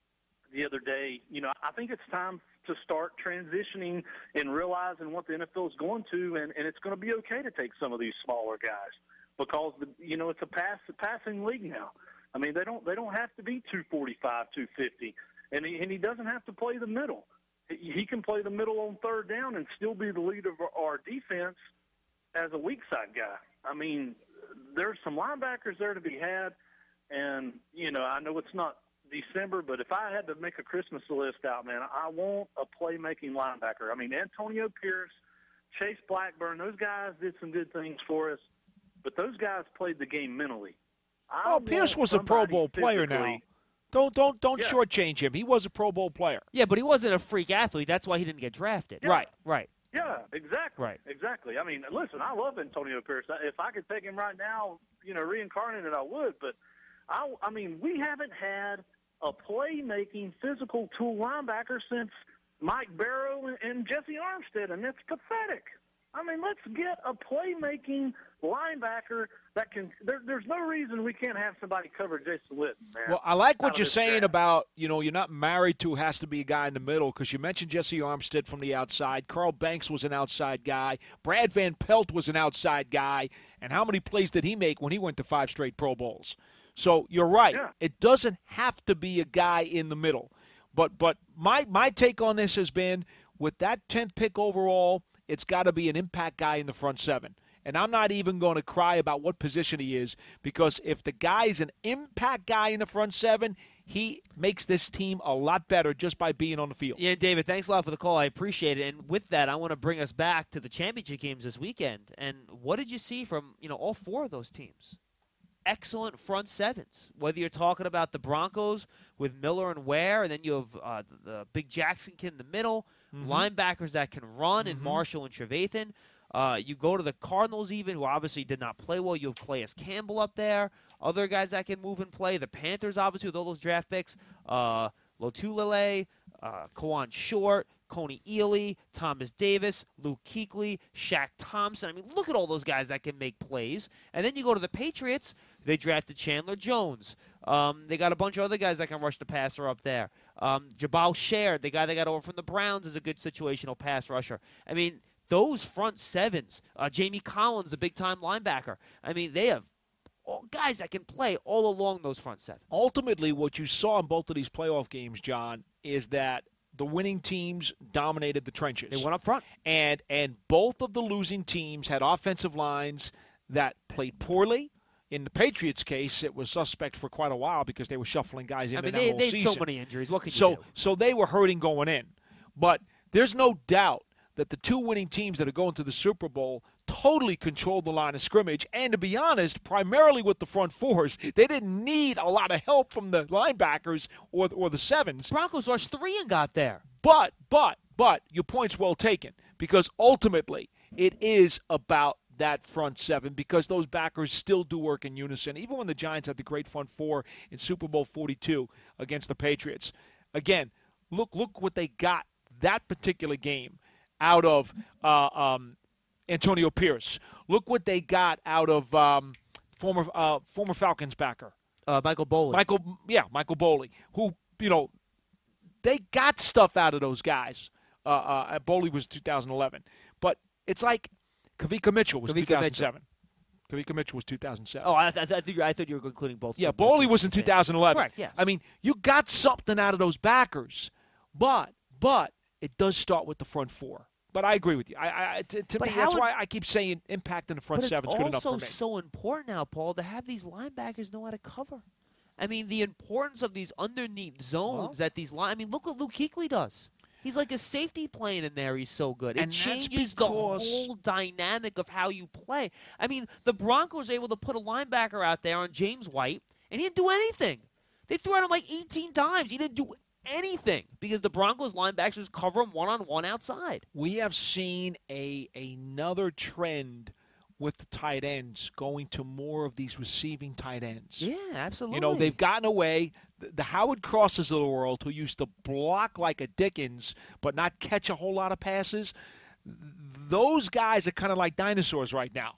the other day, you know, I think it's time to start transitioning and realizing what the N F L is going to, and, and it's going to be okay to take some of these smaller guys because, the, you know, it's a pass a passing league now. I mean, they don't they don't have to be two forty-five, two fifty, and he, and he doesn't have to play the middle. He can play the middle on third down and still be the leader of our defense as a weak side guy. I mean, there's some linebackers there to be had, and, you know, I know it's not December, but if I had to make a Christmas list out, man, I want a playmaking linebacker. I mean, Antonio Pierce, Chase Blackburn, those guys did some good things for us, but those guys played the game mentally. I Oh, Pierce was a Pro Bowl player now. physically- Don't don't don't Yeah. shortchange him. He was a Pro Bowl player. Yeah, but he wasn't a freak athlete. That's why he didn't get drafted. Yeah. Right, right. Yeah, exactly. Right. Exactly. I mean, listen, I love Antonio Pierce. If I could take him right now, you know, reincarnated, I would. But, I, I mean, we haven't had a playmaking physical tool linebacker since Mike Barrow and, and Jesse Armstead, and it's pathetic. I mean, let's get a playmaking linebacker that can there, – there's no reason we can't have somebody cover Jason Witten, man. Well, I like out what of you're this saying draft. about, you know, you're not married to has to be a guy in the middle because you mentioned Jesse Armstead from the outside. Carl Banks was an outside guy. Brad Van Pelt was an outside guy. And how many plays did he make when he went to five straight Pro Bowls? So you're right. Yeah. It doesn't have to be a guy in the middle. But but my, my take on this has been with that tenth pick overall, it's got to be an impact guy in the front seven. And I'm not even going to cry about what position he is because if the guy's an impact guy in the front seven, he makes this team a lot better just by being on the field. Yeah, David, thanks a lot for the call. I appreciate it. And with that, I want to bring us back to the championship games this weekend. And what did you see from, you know, all four of those teams? Excellent front sevens. Whether you're talking about the Broncos with Miller and Ware, and then you have uh, the, the big Jackson kid in the middle, mm-hmm. linebackers that can run, mm-hmm. and Marshall and Trevathan. Uh, you go to the Cardinals even, who obviously did not play well. You have Calais Campbell up there. Other guys that can move and play. The Panthers, obviously, with all those draft picks. Uh, Lotulelei, uh, Kawan Short, Coney Ely, Thomas Davis, Luke Kuechly, Shaq Thompson. I mean, look at all those guys that can make plays. And then you go to the Patriots. They drafted Chandler Jones. Um, they got a bunch of other guys that can rush the passer up there. Um, Jabal Shared, the guy they got over from the Browns, is a good situational pass rusher. I mean, those front sevens, uh, Jamie Collins, the big-time linebacker, I mean, they have all guys that can play all along those front sevens. Ultimately, what you saw in both of these playoff games, John, is that the winning teams dominated the trenches. They went up front. And, and both of the losing teams had offensive lines that played poorly. In the Patriots' case, it was suspect for quite a while because they were shuffling guys in I mean, that they, whole they had season. so many injuries. What could you so, do? So they were hurting going in. But there's no doubt that the two winning teams that are going to the Super Bowl totally controlled the line of scrimmage. And to be honest, primarily with the front fours, they didn't need a lot of help from the linebackers or, or the sevens. Broncos rushed three and got there. But, but, but, your point's well taken because ultimately it is about that front seven because those backers still do work in unison. Even when the Giants had the great front four in Super Bowl forty-two against the Patriots. Again, look look what they got that particular game out of uh, um, Antonio Pierce. Look what they got out of um, former uh, former Falcons backer. Uh, Michael Boley. Michael, yeah, Michael Boley, who, you know, they got stuff out of those guys. Uh, uh, Boley was two thousand eleven. But it's like Kavika Mitchell was Kavika two thousand seven. Mitchell. Kavika Mitchell was two thousand seven. Oh, I, th- I, th- I thought you were including both. Yeah, Super Bowl Boley was in two thousand eleven. Correct, yeah. I mean, you got something out of those backers, but but it does start with the front four. But I agree with you. I, I to, to But me, how that's would- why I keep saying impact in the front But seven is it's good enough also for me. so important now, Paul, to have these linebackers know how to cover. I mean, the importance of these underneath zones Well- that these line. I mean, look what Luke Kuechly does. He's like a safety playing in there. He's so good. It And that's changes the because- whole dynamic of how you play. I mean, the Broncos were able to put a linebacker out there on James White, and he didn't do anything. They threw at him like eighteen times. He didn't do anything because the Broncos linebackers cover him one-on-one outside. We have seen a another trend with the tight ends going to more of these receiving tight ends. Yeah, absolutely. You know, they've gotten away. The, the Howard Crosses of the world, who used to block like a Dickens but not catch a whole lot of passes, those guys are kind of like dinosaurs right now.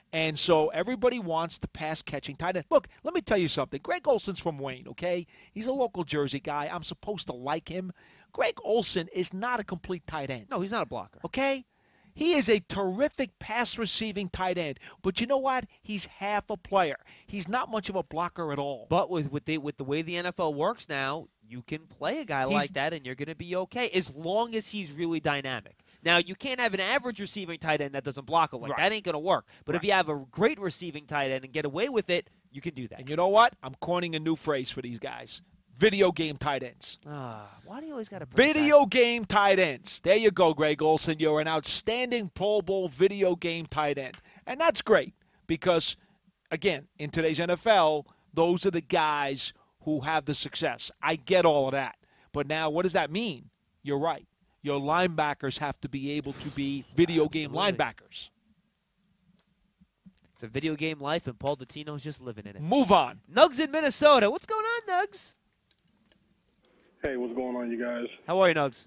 And so everybody wants the pass-catching tight end. Look, let me tell you something. Greg Olson's from Wayne, okay? He's a local Jersey guy. I'm supposed to like him. Greg Olson is not a complete tight end. No, he's not a blocker. Okay? He is a terrific pass-receiving tight end. But you know what? He's half a player. He's not much of a blocker at all. But with with the, with the way the N F L works now, you can play a guy He's- like that and you're going to be okay as long as he's really dynamic. Now, you can't have an average receiving tight end that doesn't block a lick. Right. That ain't going to work. But if Right. you have a great receiving tight end and get away with it, you can do that. And you know what? I'm coining a new phrase for these guys. Video game tight ends. Ah, why do you always got to Video game tight ends. There you go, Greg Olson. You're an outstanding Pro Bowl video game tight end. And that's great because, again, in today's N F L, those are the guys who have the success. I get all of that. But now, what does that mean? You're right. Your linebackers have to be able to be video game Absolutely. linebackers. It's a video game life, and Paul Dottino's just living in it. Move on. Nugs in Minnesota. What's going on, Nugs? Hey, what's going on, you guys? How are you, Nugs?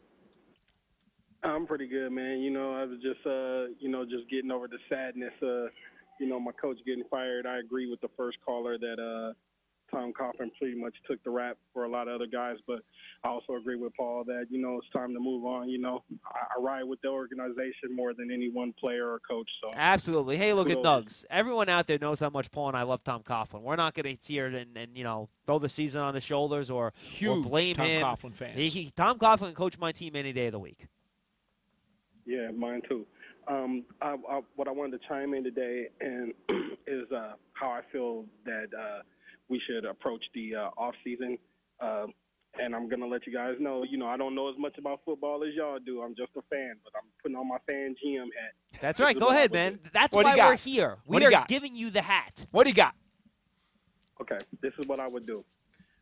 I'm pretty good, man. You know, I was just, uh, you know, just getting over the sadness. Uh, you know, my coach getting fired. I agree with the first caller that uh, Tom Coughlin pretty much took the rap for a lot of other guys. But I also agree with Paul that, you know, it's time to move on. You know, I, I ride with the organization more than any one player or coach. So Absolutely. Hey, look at Kudos. Nugs. Everyone out there knows how much Paul and I love Tom Coughlin. We're not going to sit here and, and, you know, throw the season on his shoulders or, or Huge blame Tom him. Coughlin fans. He, he, Tom Coughlin can coach my team any day of the week. Yeah, mine too. Um, I, I, what I wanted to chime in today and is uh, how I feel that uh, we should approach the uh, off season. Uh, and I'm gonna let you guys know. You know, I don't know as much about football as y'all do. I'm just a fan, but I'm putting on my fan G M hat. That's This right. is Go what I ahead, would man. do. That's What do why you got? we're here. What We do you are got? giving you the hat. What do you got? Okay, this is what I would do.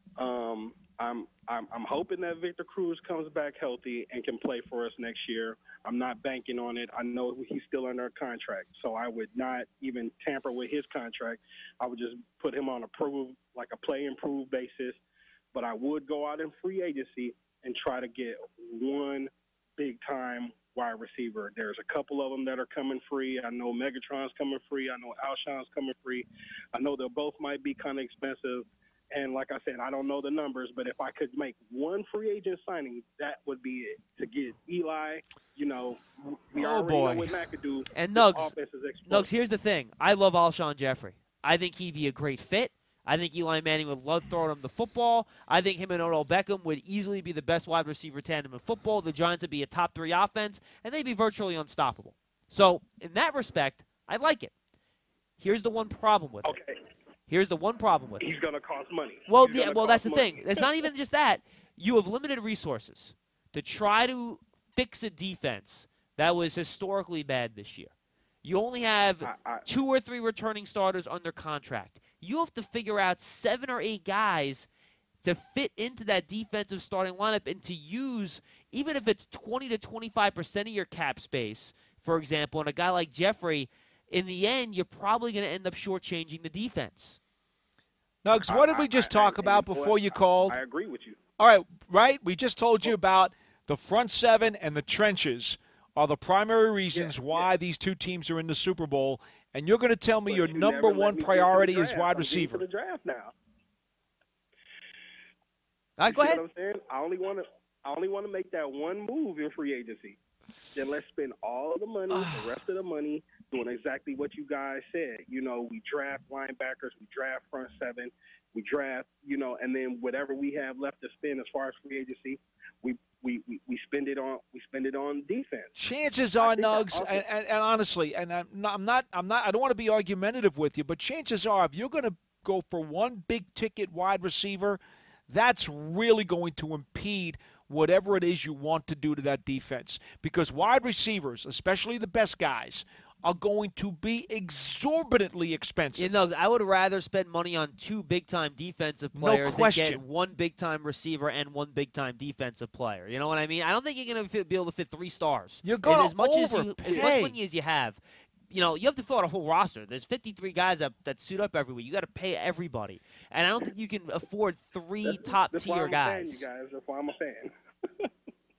Um, I'm, I'm I'm hoping that Victor Cruz comes back healthy and can play for us next year. I'm not banking on it. I know he's still under a contract, so I would not even tamper with his contract. I would just put him on a prove, like a play improve basis. But I would go out in free agency and try to get one big time wide receiver. There's a couple of them that are coming free. I know Megatron's coming free. I know Alshon's coming free. I know they both might be kind of expensive. And like I said, I don't know the numbers, but if I could make one free agent signing, that would be it. To get Eli, you know, we Oh, already boy. know what McAdoo. And this Nugs, offense is explosive. Nugs, here's the thing. I love Alshon Jeffrey. I think he'd be a great fit. I think Eli Manning would love throwing him the football. I think him and Odell Beckham would easily be the best wide receiver tandem in football. The Giants would be a top three offense, and they'd be virtually unstoppable. So, in that respect, I like it. Here's the one problem with it. Okay, Here's the one problem with it. he's going to cost money. Well, He's yeah, gonna well, that's cost the money. thing. It's not even just that. You have limited resources to try to fix a defense that was historically bad this year. You only have I- I- two or three returning starters under contract. You have to figure out seven or eight guys to fit into that defensive starting lineup and to use, even if it's twenty to twenty-five percent of your cap space, for example, and a guy like Jeffrey, in the end, you're probably going to end up shortchanging the defense. Nugs, what did I- we just I- I- talk about you know before what? you called? I agree with you. All right, right? We just told you about the front seven and the trenches are the primary reasons Yeah, why yeah. these two teams are in the Super Bowl, and you're going to tell me But your you number never let one me get to the priority is draft. wide I'm getting receiver. To the draft now. All right, You go see ahead. What I'm saying? I only want to. I only want to make that one move in free agency. Then let's spend all of the money, the rest of the money, doing exactly what you guys said. You know, we draft linebackers, we draft front seven, we draft, you know, and then whatever we have left to spend as far as free agency, we we, we, we spend it on we spend it on defense. Chances I are, think that Nugs, also- and, and, and honestly, and I'm not, I'm not, I'm not, I don't want to be argumentative with you, but chances are, if you're going to go for one big ticket wide receiver, that's really going to impede whatever it is you want to do to that defense. Because wide receivers, especially the best guys, are going to be exorbitantly expensive. You know, I would rather spend money on two big-time defensive No players than question. get one big-time receiver and one big-time defensive player. You know what I mean? I don't think you're going to be able to fit three stars. You're As- gonna as much as you, as overpay. much money as you have. You know, you have to fill out a whole roster. There's fifty-three guys that, that suit up every week. You got to pay everybody, and I don't think you can afford three That's why top-tier I'm a guys. fan, you guys. That's why I'm a fan.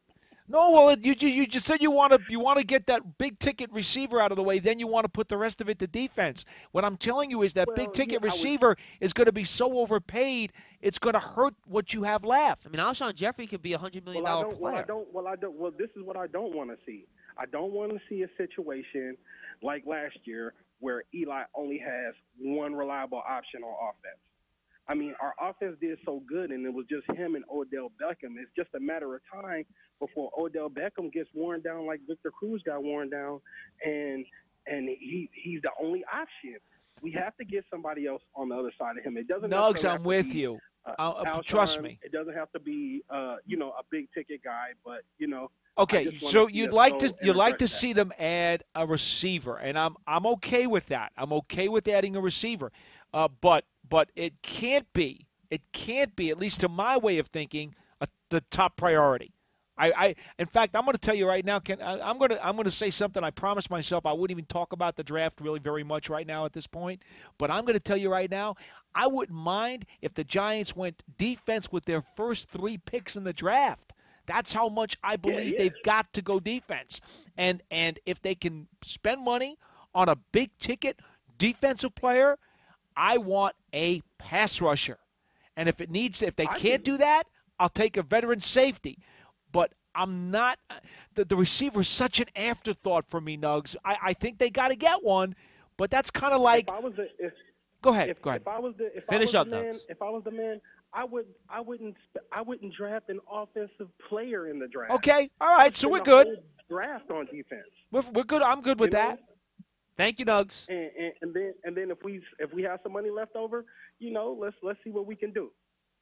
No, well, you ju- you just said you want to you want to get that big ticket receiver out of the way. Then you want to put the rest of it to defense. What I'm telling you is that Well, big ticket yeah, I would- receiver is going to be so overpaid. It's going to hurt what you have left. I mean, Alshon Jeffrey could be a hundred million Well, I dollar don't. Well, player. I don't. Well, I don't. Well, this is what I don't want to see. I don't want to see a situation like last year where Eli only has one reliable option on offense. I mean, our offense did so good, and it was just him and Odell Beckham. It's just a matter of time before Odell Beckham gets worn down like Victor Cruz got worn down, and and he he's the only option. We have to get somebody else on the other side of him. It doesn't. Nugs, necessarily I'm have to with be, you. Uh, Uh, uh, Alshon. trust me. It doesn't have to be, uh, you know, a big ticket guy, but you know. I Okay, just wanna so see you'd us like go to and you'd like to address that. see them add a receiver, and I'm I'm okay with that. I'm okay with adding a receiver, uh, but but it can't be it can't be, at least to my way of thinking, a, the top priority. I, I in fact I'm going to tell you right now, Ken, I, I'm going to I'm going to say something I promised myself I wouldn't even talk about the draft really very much right now at this point, but I'm going to tell you right now, I wouldn't mind if the Giants went defense with their first three picks in the draft. That's how much I believe yeah. they've got to go defense. And and if they can spend money on a big ticket defensive player, I want a pass rusher. And if it needs if they I can't do. do that, I'll take a veteran safety. But I'm not the, the receiver is such an afterthought for me, Nugs. I, I think they got to get one, but that's kind of like If I was the, if, go ahead, if, go ahead. if I was the if Finish I up, was the man, Nugs. if I was the man, I would I wouldn't sp- I wouldn't draft an offensive player in the draft. Okay, all right, so Spend we're the good. whole Draft on defense. We're, we're good. I'm good with You know? that. Thank you, Nugs. And, and, and then and then if we if we have some money left over, you know, let's let's see what we can do.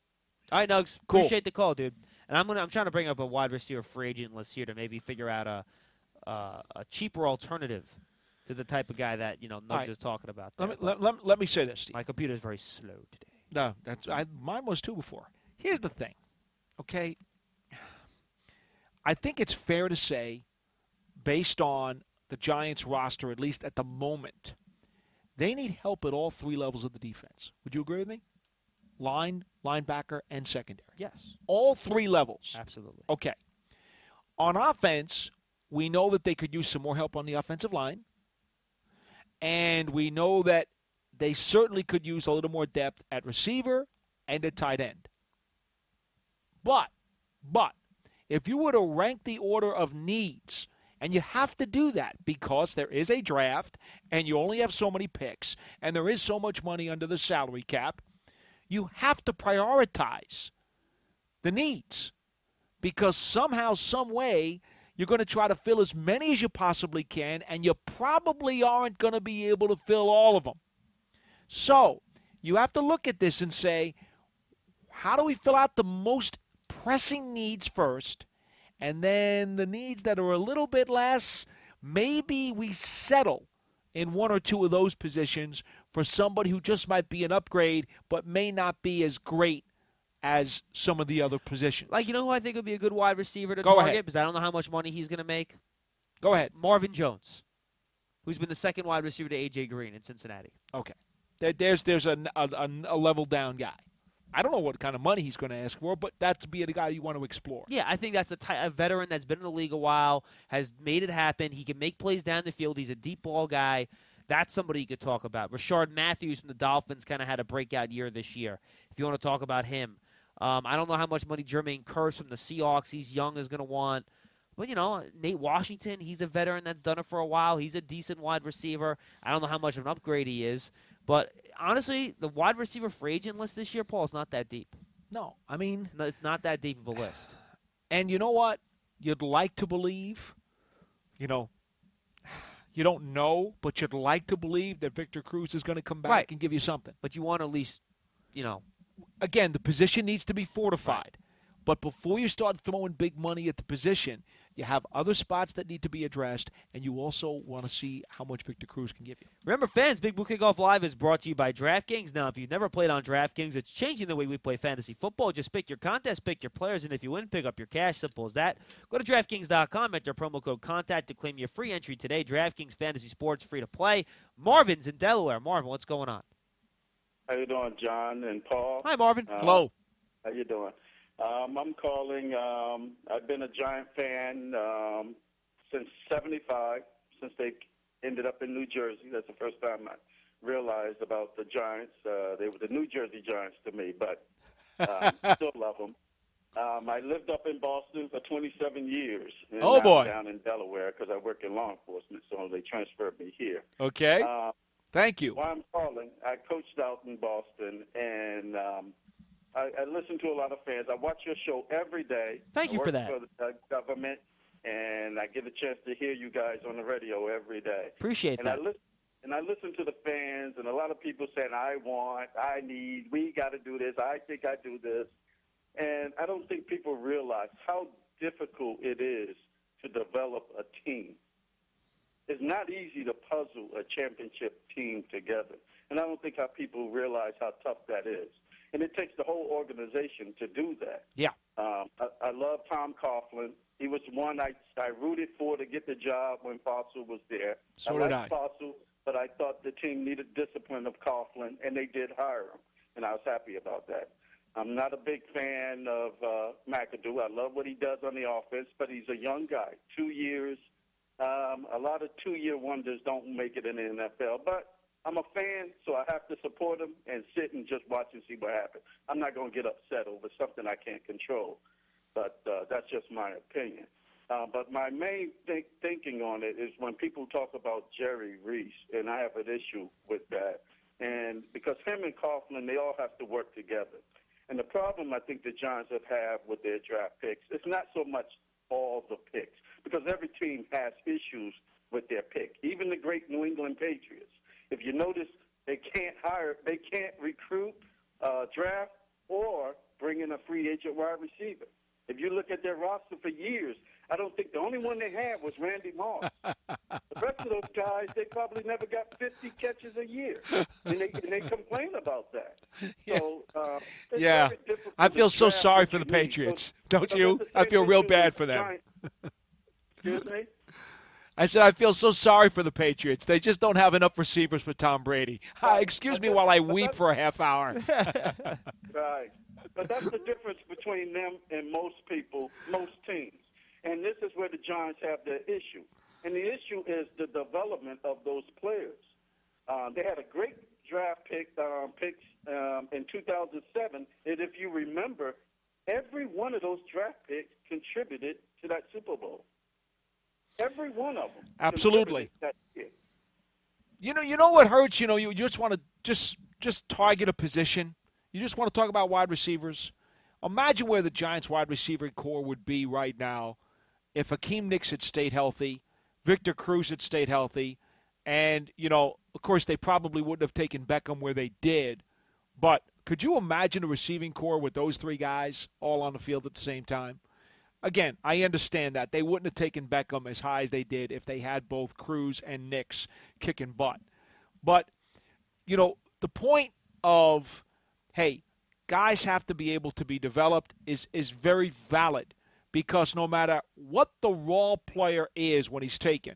All right, Nugs. Cool. Appreciate the call, dude. And I'm gonna I'm trying to bring up a wide receiver free agent list here to maybe figure out a uh, a cheaper alternative to the type of guy that you know Nugs right. is talking about. Let there. me, let, let, let me say this, Steve. My computer's very slow today. No, that's I, mine was too before. Here's the thing, okay? I think it's fair to say, based on the Giants' roster, at least at the moment, they need help at all three levels of the defense. Would you agree with me? Line, linebacker, and secondary. Yes, All three levels. absolutely. Okay. On offense, we know that they could use some more help on the offensive line, and we know that they certainly could use a little more depth at receiver and at tight end. But, but, if you were to rank the order of needs, and you have to do that because there is a draft, and you only have so many picks, and there is so much money under the salary cap, you have to prioritize the needs. Because somehow, some way, you're going to try to fill as many as you possibly can, and you probably aren't going to be able to fill all of them. So, you have to look at this and say, how do we fill out the most pressing needs first, and then the needs that are a little bit less, maybe we settle in one or two of those positions for somebody who just might be an upgrade but may not be as great as some of the other positions. Like, you know who I think would be a good wide receiver to Go target? ahead. Because I don't know how much money he's going to make. Go ahead. Marvin Jones, who's been the second wide receiver to A J Green in Cincinnati. Okay. There, there's there's a, a, a level down guy. I don't know what kind of money he's going to ask for, but that's to be the guy you want to explore. Yeah, I think that's a, ty- a veteran that's been in the league a while, has made it happen. He can make plays down the field. He's a deep ball guy. That's somebody you could talk about. Rashard Matthews from the Dolphins kind of had a breakout year this year, if you want to talk about him. Um, I don't know how much money Jermaine Kearse from the Seahawks, he's young, is going to want. But, you know, Nate Washington, he's a veteran that's done it for a while. He's a decent wide receiver. I don't know how much of an upgrade he is. But, honestly, the wide receiver free agent list this year, Paul, is not that deep. No, I mean, It's not, it's not that deep of a list. and you know what? You'd like to believe, you know, you don't know, but you'd like to believe that Victor Cruz is going to come back Right. and give you something. But you want to at least, you know, Again, the position needs to be fortified. But before you start throwing big money at the position, you have other spots that need to be addressed, and you also want to see how much Victor Cruz can give you. remember, fans, Big Blue Kickoff Live is brought to you by DraftKings. Now, if you've never played on DraftKings, it's changing the way we play fantasy football. Just pick your contest, pick your players, and if you win, pick up your cash. Simple as that. Go to DraftKings dot com, enter promo code CONTACT to claim your free entry today. DraftKings Fantasy Sports, free to play. Marvin's in Delaware. Marvin, what's going on? How you doing, John and Paul? Hi, Marvin. Uh, Hello. How you doing? Um, I'm calling. Um, I've been a Giant fan um, since seventy-five, since they ended up in New Jersey. That's the first time I realized about the Giants. Uh, they were the New Jersey Giants to me, but uh, still love them. Um, I lived up in Boston for twenty-seven years. And Oh, now boy. I'm down in Delaware because I work in law enforcement, so they transferred me here. Okay. Uh, Thank you. While I'm calling, I coached out in Boston, and um, I, I listen to a lot of fans. I watch your show every day. Thank I you for work that. For the uh, government, and I get a chance to hear you guys on the radio every day. Appreciate and that. I listen, and I listen to the fans, and a lot of people saying, "I want, I need, we got to do this. I think I do this," and I don't think people realize how difficult it is to develop a team. It's not easy to puzzle a championship team together. And I don't think how people realize how tough that is. And it takes the whole organization to do that. Yeah. Um, I, I love Tom Coughlin. He was one I, I rooted for to get the job when Fossil was there. So I did liked I. Fossil, but I thought the team needed discipline of Coughlin, and they did hire him. And I was happy about that. I'm not a big fan of uh, McAdoo. I love what he does on the offense, but he's a young guy. Two years. Um, a lot of two-year wonders don't make it in the N F L. But I'm a fan, so I have to support him and sit and just watch and see what happens. I'm not going to get upset over something I can't control. But uh, that's just my opinion. Uh, but my main think, thinking on it is when people talk about Jerry Reese, and I have an issue with that. And because him and Coughlin, they all have to work together. And the problem I think the Giants have had with their draft picks, it's not so much all the picks, because every team has issues with their pick, even the great New England Patriots. If you notice, they can't hire, they can't recruit, uh, draft, or bring in a free agent wide receiver. If you look at their roster for years, I don't think the only one they had was Randy Moss. The rest of those guys, they probably never got fifty catches a year, and they, and they complain about that. Yeah. So, uh, it's Yeah. very difficult I to feel so draft sorry what for the you need. Patriots. So- Don't so you? that's the I same feel real issue bad with for them. Giants. Excuse me? I said I feel so sorry for the Patriots. They just don't have enough receivers for Tom Brady. Ah, excuse me while I weep for a half hour. Right. But that's the difference between them and most people, most teams. And this is where the Giants have their issue. And the issue is the development of those players. Uh, they had a great draft pick um, picks um, in two thousand seven. And if you remember, every one of those draft picks contributed to that Super Bowl. Every one of them. Absolutely. contributed that year. You know, you know what hurts? You know, you just want to just just target a position. You just want to talk about wide receivers. Imagine where the Giants' wide receiver core would be right now if Hakeem Nicks had stayed healthy, Victor Cruz had stayed healthy, and, you know, of course they probably wouldn't have taken Beckham where they did. But could you imagine a receiving core with those three guys all on the field at the same time? Again, I understand that. They wouldn't have taken Beckham as high as they did if they had both Cruz and Nicks kicking butt. But, you know, the point of, hey, guys have to be able to be developed is, is very valid, because no matter what the raw player is when he's taken,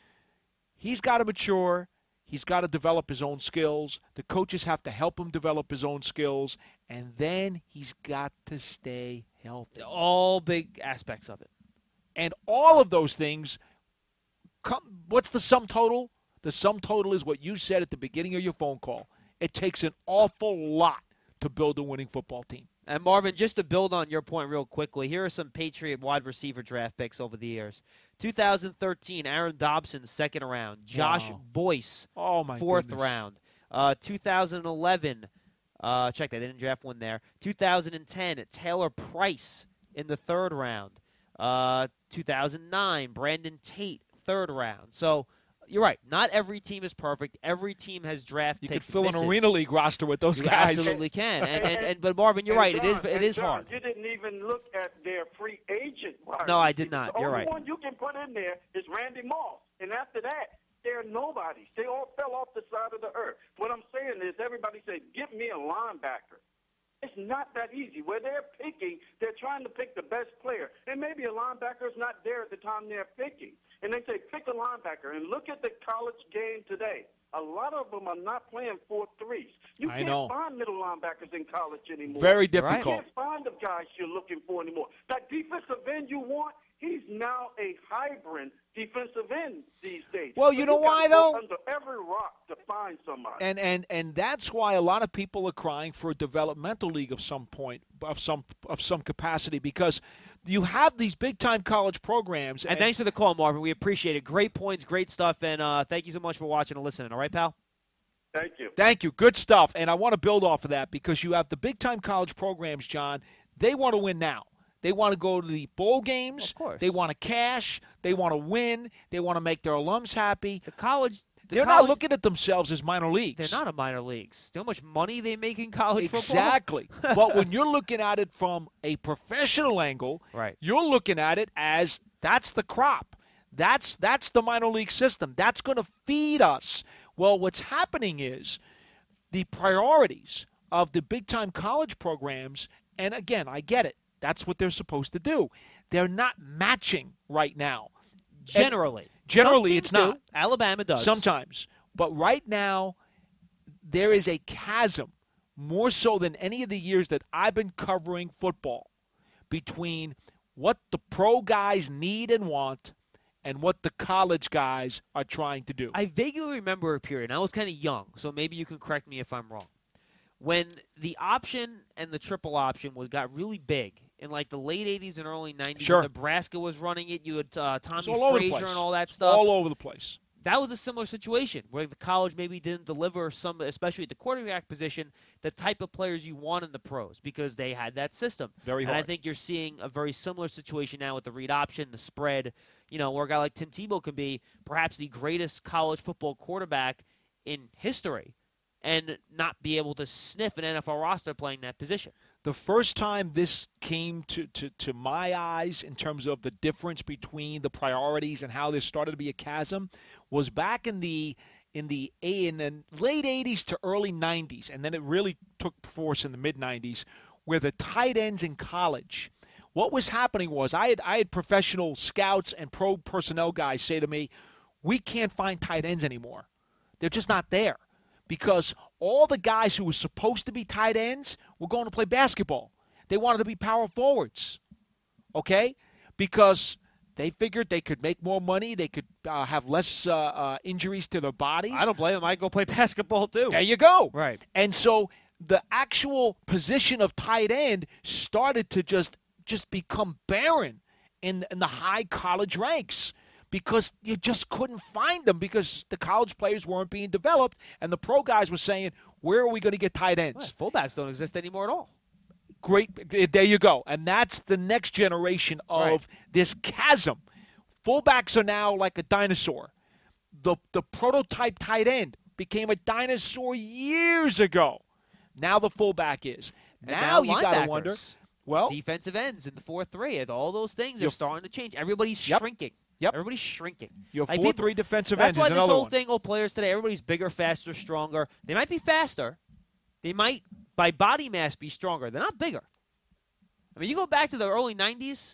he's got to mature. He's got to develop his own skills. The coaches have to help him develop his own skills. And then he's got to stay healthy. All big aspects of it. And all of those things, come, what's the sum total? The sum total is what you said at the beginning of your phone call. It takes an awful lot to build a winning football team. And, Marvin, just to build on your point real quickly, here are some Patriot wide receiver draft picks over the years. two thousand thirteen, Aaron Dobson, second round. Josh Wow. Boyce, Oh, my fourth goodness. round. Uh, two thousand eleven, uh, check that, they didn't draft one there. two thousand ten, Taylor Price in the third round. Uh, two thousand nine, Brandon Tate, third round. So, you're right. Not every team is perfect. Every team has draft You pick could fill misses. an arena league roster with those You guys. absolutely can. And, and, and but Marvin, you're And right. It is John, it and is John, hard. You didn't even look at their free agent wide No, I did receivers. not. The You're only right. one you can put in there is Randy Moss. And after that, they're nobodies. They all fell off the side of the earth. What I'm saying is everybody say, give me a linebacker. It's not that easy. Where they're picking, they're trying to pick the best player. And maybe a linebacker is not there at the time they're picking. And they say, pick a linebacker. And look at the college game today. A lot of them are not playing four threes. You I can't know. find middle linebackers in college anymore. Very You difficult. can't find the guys you're looking for anymore. That defensive end you want, he's now a hybrid defensive end these days. Well, you So know gotta why, go though? Under every rock to find somebody. And and and that's why a lot of people are crying for a developmental league of some point, of some of some capacity, because you have these big time college programs. And, and thanks for the call, Marvin. We appreciate it. Great points, great stuff, and uh, thank you so much for watching and listening. All right, pal? Thank you. Thank you. Good stuff. And I want to build off of that because you have the big time college programs, John. They want to win now. They want to go to the bowl games. Of course. They want to cash. They want to win. They want to make their alums happy. The college. The They're college, not looking at themselves as minor leagues. They're not a minor leagues. You know how much money they make in college exactly. football? Exactly. But when you're looking at it from a professional angle, right. you're looking at it as that's the crop. That's that's the minor league system. That's going to feed us. Well, what's happening is the priorities of the big-time college programs, and again, I get it. That's what they're supposed to do. They're not matching right now. Generally. And generally, Some it's teams not. do. Alabama does. Sometimes. But right now, there is a chasm, more so than any of the years that I've been covering football, between what the pro guys need and want and what the college guys are trying to do. I vaguely remember a period, and I was kind of young, so maybe you can correct me if I'm wrong, when the option and the triple option was got really big in like the late eighties and early nineties. Sure. Nebraska was running it. You had uh, Tommy all over the Frazier place. and all that stuff. All over the place. That was a similar situation where the college maybe didn't deliver some, especially at the quarterback position, the type of players you want in the pros because they had that system. Very and hard. I think you're seeing a very similar situation now with the read option, the spread, you know, where a guy like Tim Tebow can be perhaps the greatest college football quarterback in history and not be able to sniff an N F L roster playing that position. The first time this came to, to, to my eyes in terms of the difference between the priorities and how there started to be a chasm was back in the in the in the late eighties to early nineties, and then it really took force in the mid nineties, where the tight ends in college. What was happening was I had I had professional scouts and pro personnel guys say to me, "We can't find tight ends anymore. They're just not there." Because all the guys who were supposed to be tight ends were going to play basketball. They wanted to be power forwards, okay? Because they figured they could make more money. They could uh, have less uh, uh, injuries to their bodies. I don't blame them. I'd go play basketball too. There you go. Right. And so the actual position of tight end started to just just become barren in, in the high college ranks, because you just couldn't find them because the college players weren't being developed, and the pro guys were saying, where are we going to get tight ends? Well, fullbacks don't exist anymore at all. Great. There you go. And that's the next generation of Right. this chasm. Fullbacks are now like a dinosaur. The, the prototype tight end became a dinosaur years ago. Now the fullback is. And Now, you got to linebackers, wonder, well, defensive ends in the four three, and all those things are You're- starting to change. Everybody's Yep. shrinking. Yep. Everybody's shrinking. your Like, four people- three defensive That's end why is this another whole one. thing, old players today, everybody's bigger, faster, stronger. They might be faster. They might, by body mass, be stronger. They're not bigger. I mean, you go back to the early nineties,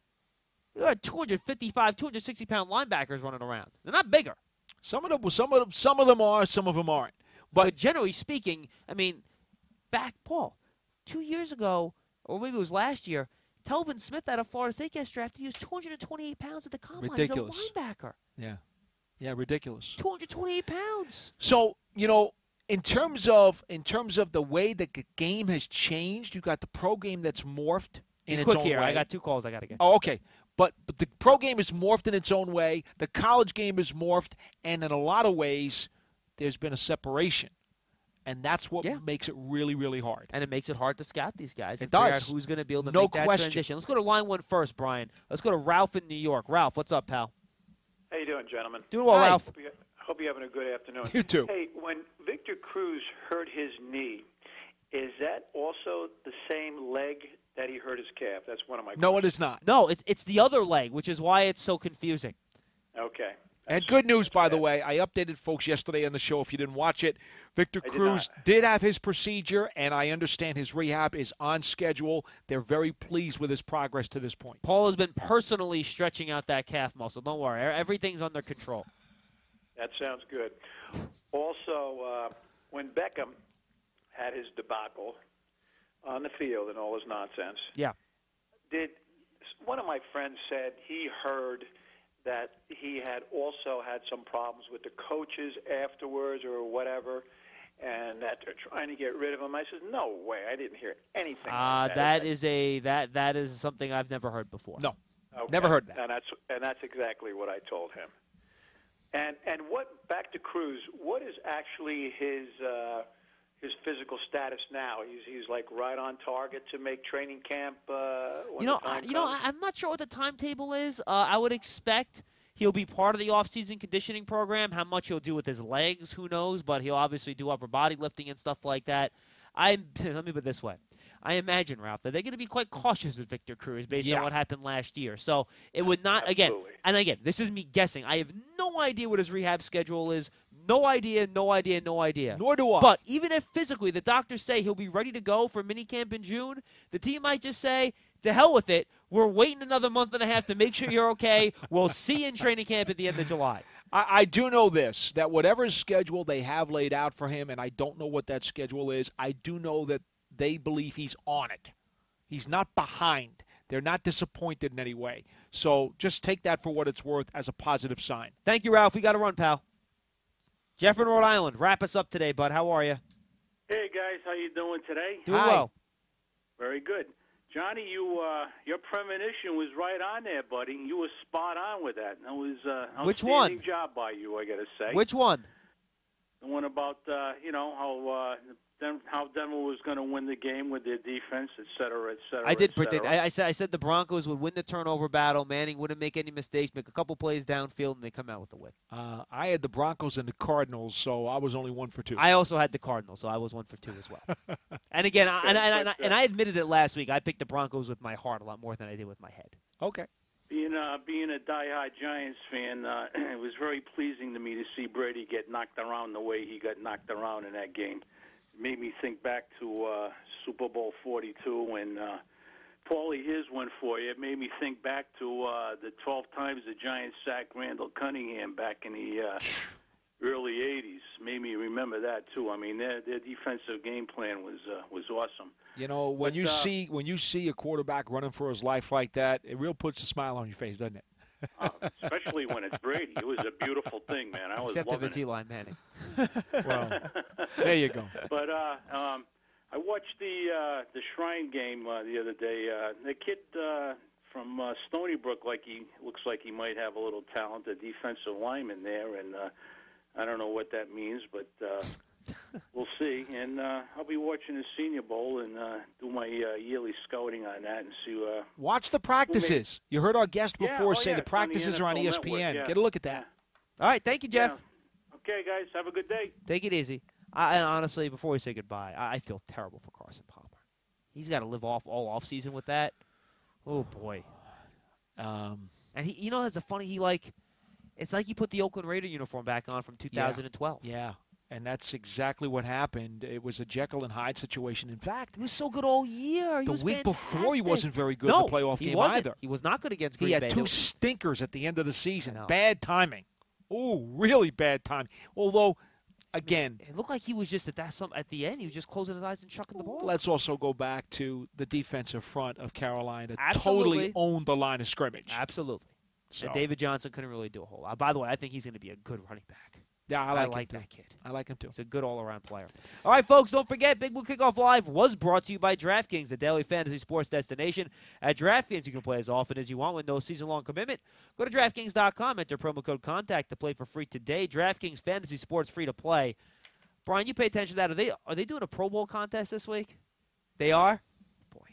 you had two fifty-five, two sixty pound linebackers running around. They're not bigger. Some of them, some of them, some of them are, some of them aren't. But, But generally speaking, I mean, back, Paul, two years ago, or maybe it was last year, Telvin Smith out of Florida State gets drafted. He was two twenty-eight pounds at the combine. Ridiculous. He's a linebacker. yeah, yeah, ridiculous. two twenty-eight pounds. So, you know, in terms of in terms of the way that the game has changed, you got the pro game that's morphed in its Quick own here. way. I got two calls I got to get. Oh, okay. But, but the pro game is morphed in its own way. The college game is morphed, and in a lot of ways, there's been a separation. And that's what Yeah. makes it really, really hard. And it makes it hard to scout these guys and It figure does. out who's going to be able to No make that question. transition. Let's go to line one first, Brian. Let's go to Ralph in New York. Ralph, what's up, pal? How you doing, gentlemen? Doing well, Hi. Ralph. Hope, you, hope you're having a good afternoon. You too. Hey, when Victor Cruz hurt his knee, is that also the same leg that he hurt his calf? That's one of my No, it questions. is not. No, it's it's the other leg, which is why it's so confusing. Okay. And good news, by the way, I updated folks yesterday on the show if you didn't watch it. Victor I did Cruz not. did have his procedure, and I understand his rehab is on schedule. They're very pleased with his progress to this point. Paul has been personally stretching out that calf muscle. Don't worry. Everything's under control. That sounds good. Also, uh, when Beckham had his debacle on the field and all his nonsense, Yeah. did one of my friends said he heard that he had also had some problems with the coaches afterwards or whatever, and that they're trying to get rid of him. I said, no way, I didn't hear anything Uh, like that. that is a that that is something I've never heard before. No, Okay. never heard that. And that's and that's exactly what I told him. And and what back to Cruz? What is actually his uh, his physical status now? He's he's like right on target to make training camp. Uh, when You know, the I, time you know, comes? I- I'm not sure what the timetable is. Uh, I would expect he'll be part of the off-season conditioning program. How much he'll do with his legs, who knows? But he'll obviously do upper body lifting and stuff like that. I let me put it this way: I imagine, Ralph, that they're going to be quite cautious with Victor Cruz based Yeah. on what happened last year. So it would not again. Absolutely. And again, this is me guessing. I have no idea what his rehab schedule is. No idea. No idea. No idea. Nor do I. But even if physically the doctors say he'll be ready to go for minicamp in June, the team might just say, to hell with it. We're waiting another month and a half to make sure you're okay. We'll see you in training camp at the end of July. I, I do know this, that whatever schedule they have laid out for him, and I don't know what that schedule is, I do know that they believe he's on it. He's not behind. They're not disappointed in any way. So just take that for what it's worth as a positive sign. Thank you, Ralph. We got to run, pal. Jeff in Rhode Island, wrap us up today, bud. How are you? Hey guys, how you doing today? Doing Hi. well. Very good, Johnny. You uh, your premonition was right on there, buddy. You were spot on with that. That was uh, Which outstanding one? job by you, I got to say. Which one? The one about uh, you know how uh, Den- how Denver was going to win the game with their defense, et cetera, et cetera. I did et predict. cetera. I, I said I said the Broncos would win the turnover battle. Manning wouldn't make any mistakes, make a couple plays downfield, and they come out with the win. Uh, I had the Broncos and the Cardinals, so I was only one for two. I also had the Cardinals, so I was one for two as well. And again, I, and, I, and, I, and I admitted it last week. I picked the Broncos with my heart a lot more than I did with my head. Okay. Being uh, being a diehard Giants fan, uh, it was very pleasing to me to see Brady get knocked around the way he got knocked around in that game. It made me think back to uh, Super Bowl forty-two when uh, Paulie, here's one for you. It made me think back to uh, the twelve times the Giants sacked Randall Cunningham back in the uh, early eighties. Made me remember that too. I mean, their their defensive game plan was uh, was awesome. You know, when But, you uh, see when you see a quarterback running for his life like that, it really puts a smile on your face, doesn't it? Uh, especially when it's Brady. It was a beautiful thing, man. I was Except if loving it's it. Eli Manning. Well, there you go. But uh, um, I watched the uh, the Shrine game uh, the other day. Uh, the kid uh, from uh, Stony Brook, like he looks like he might have a little talent, a defensive lineman there, and uh, I don't know what that means, but uh, we'll see. And uh, I'll be watching the Senior Bowl and uh, do my uh, yearly scouting on that and see. Uh, Watch the practices. You heard our guest Yeah, before oh, say yeah, the it's on the practices are on N F L E S P N. Network, yeah. Get a look at that. All right, thank you, Jeff. Yeah. Okay, guys, have a good day. Take it easy. I, and honestly, before we say goodbye, I, I feel terrible for Carson Palmer. He's got to live off all off season with that. Oh boy. Um, and he, you know, that's a funny. He like, it's like he put the Oakland Raider uniform back on from two thousand twelve. Yeah, and that's exactly what happened. It was a Jekyll and Hyde situation. In fact, He was so good all year. He the was week before he fantastic. wasn't very good no, in the playoff he game wasn't. either. He was not good against Green He had Bay. two They- stinkers at the end of the season. I know. Bad timing. Oh, really bad timing. Although, again, It looked like he was just at that some at the end. He was just closing his eyes and chucking the ball. let's also go back to the defensive front of Carolina. Absolutely. Totally owned the line of scrimmage. Absolutely. So, And David Johnson couldn't really do a whole lot. By the way, I think he's going to be a good running back. yeah, I like, him too. that kid. I like him too. He's a good all-around player. All right, folks, don't forget, Big Blue Kickoff Live was brought to you by DraftKings, the daily fantasy sports destination. At DraftKings, you can play as often as you want with no season-long commitment. Go to DraftKings dot com, enter promo code CONTACT to play for free today. DraftKings Fantasy Sports free to play. Brian, you pay attention to that. Are they are they doing a Pro Bowl contest this week? They are? Boy.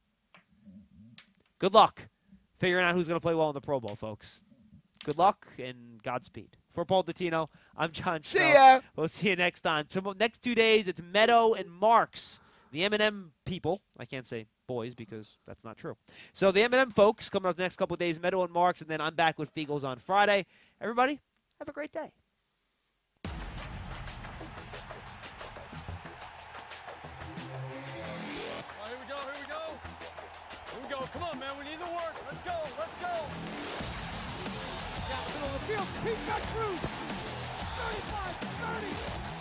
Good luck figuring out who's going to play well in the Pro Bowl, folks. Good luck and Godspeed. For Paul Dottino, I'm John See Snow. ya. We'll see you next time. Tom- next two days, it's Meadow and Marks, the M and M people. I can't say boys because that's not true. So the M and M folks coming up the next couple of days, Meadow and Marks, and then I'm back with Fiegels on Friday. Everybody, have a great day. Oh, here we go, here we go. Here we go. Come on, man. We need the work. Let's go, let's go. Down the middle of the field. He's got Cruz. thirty-five, thirty.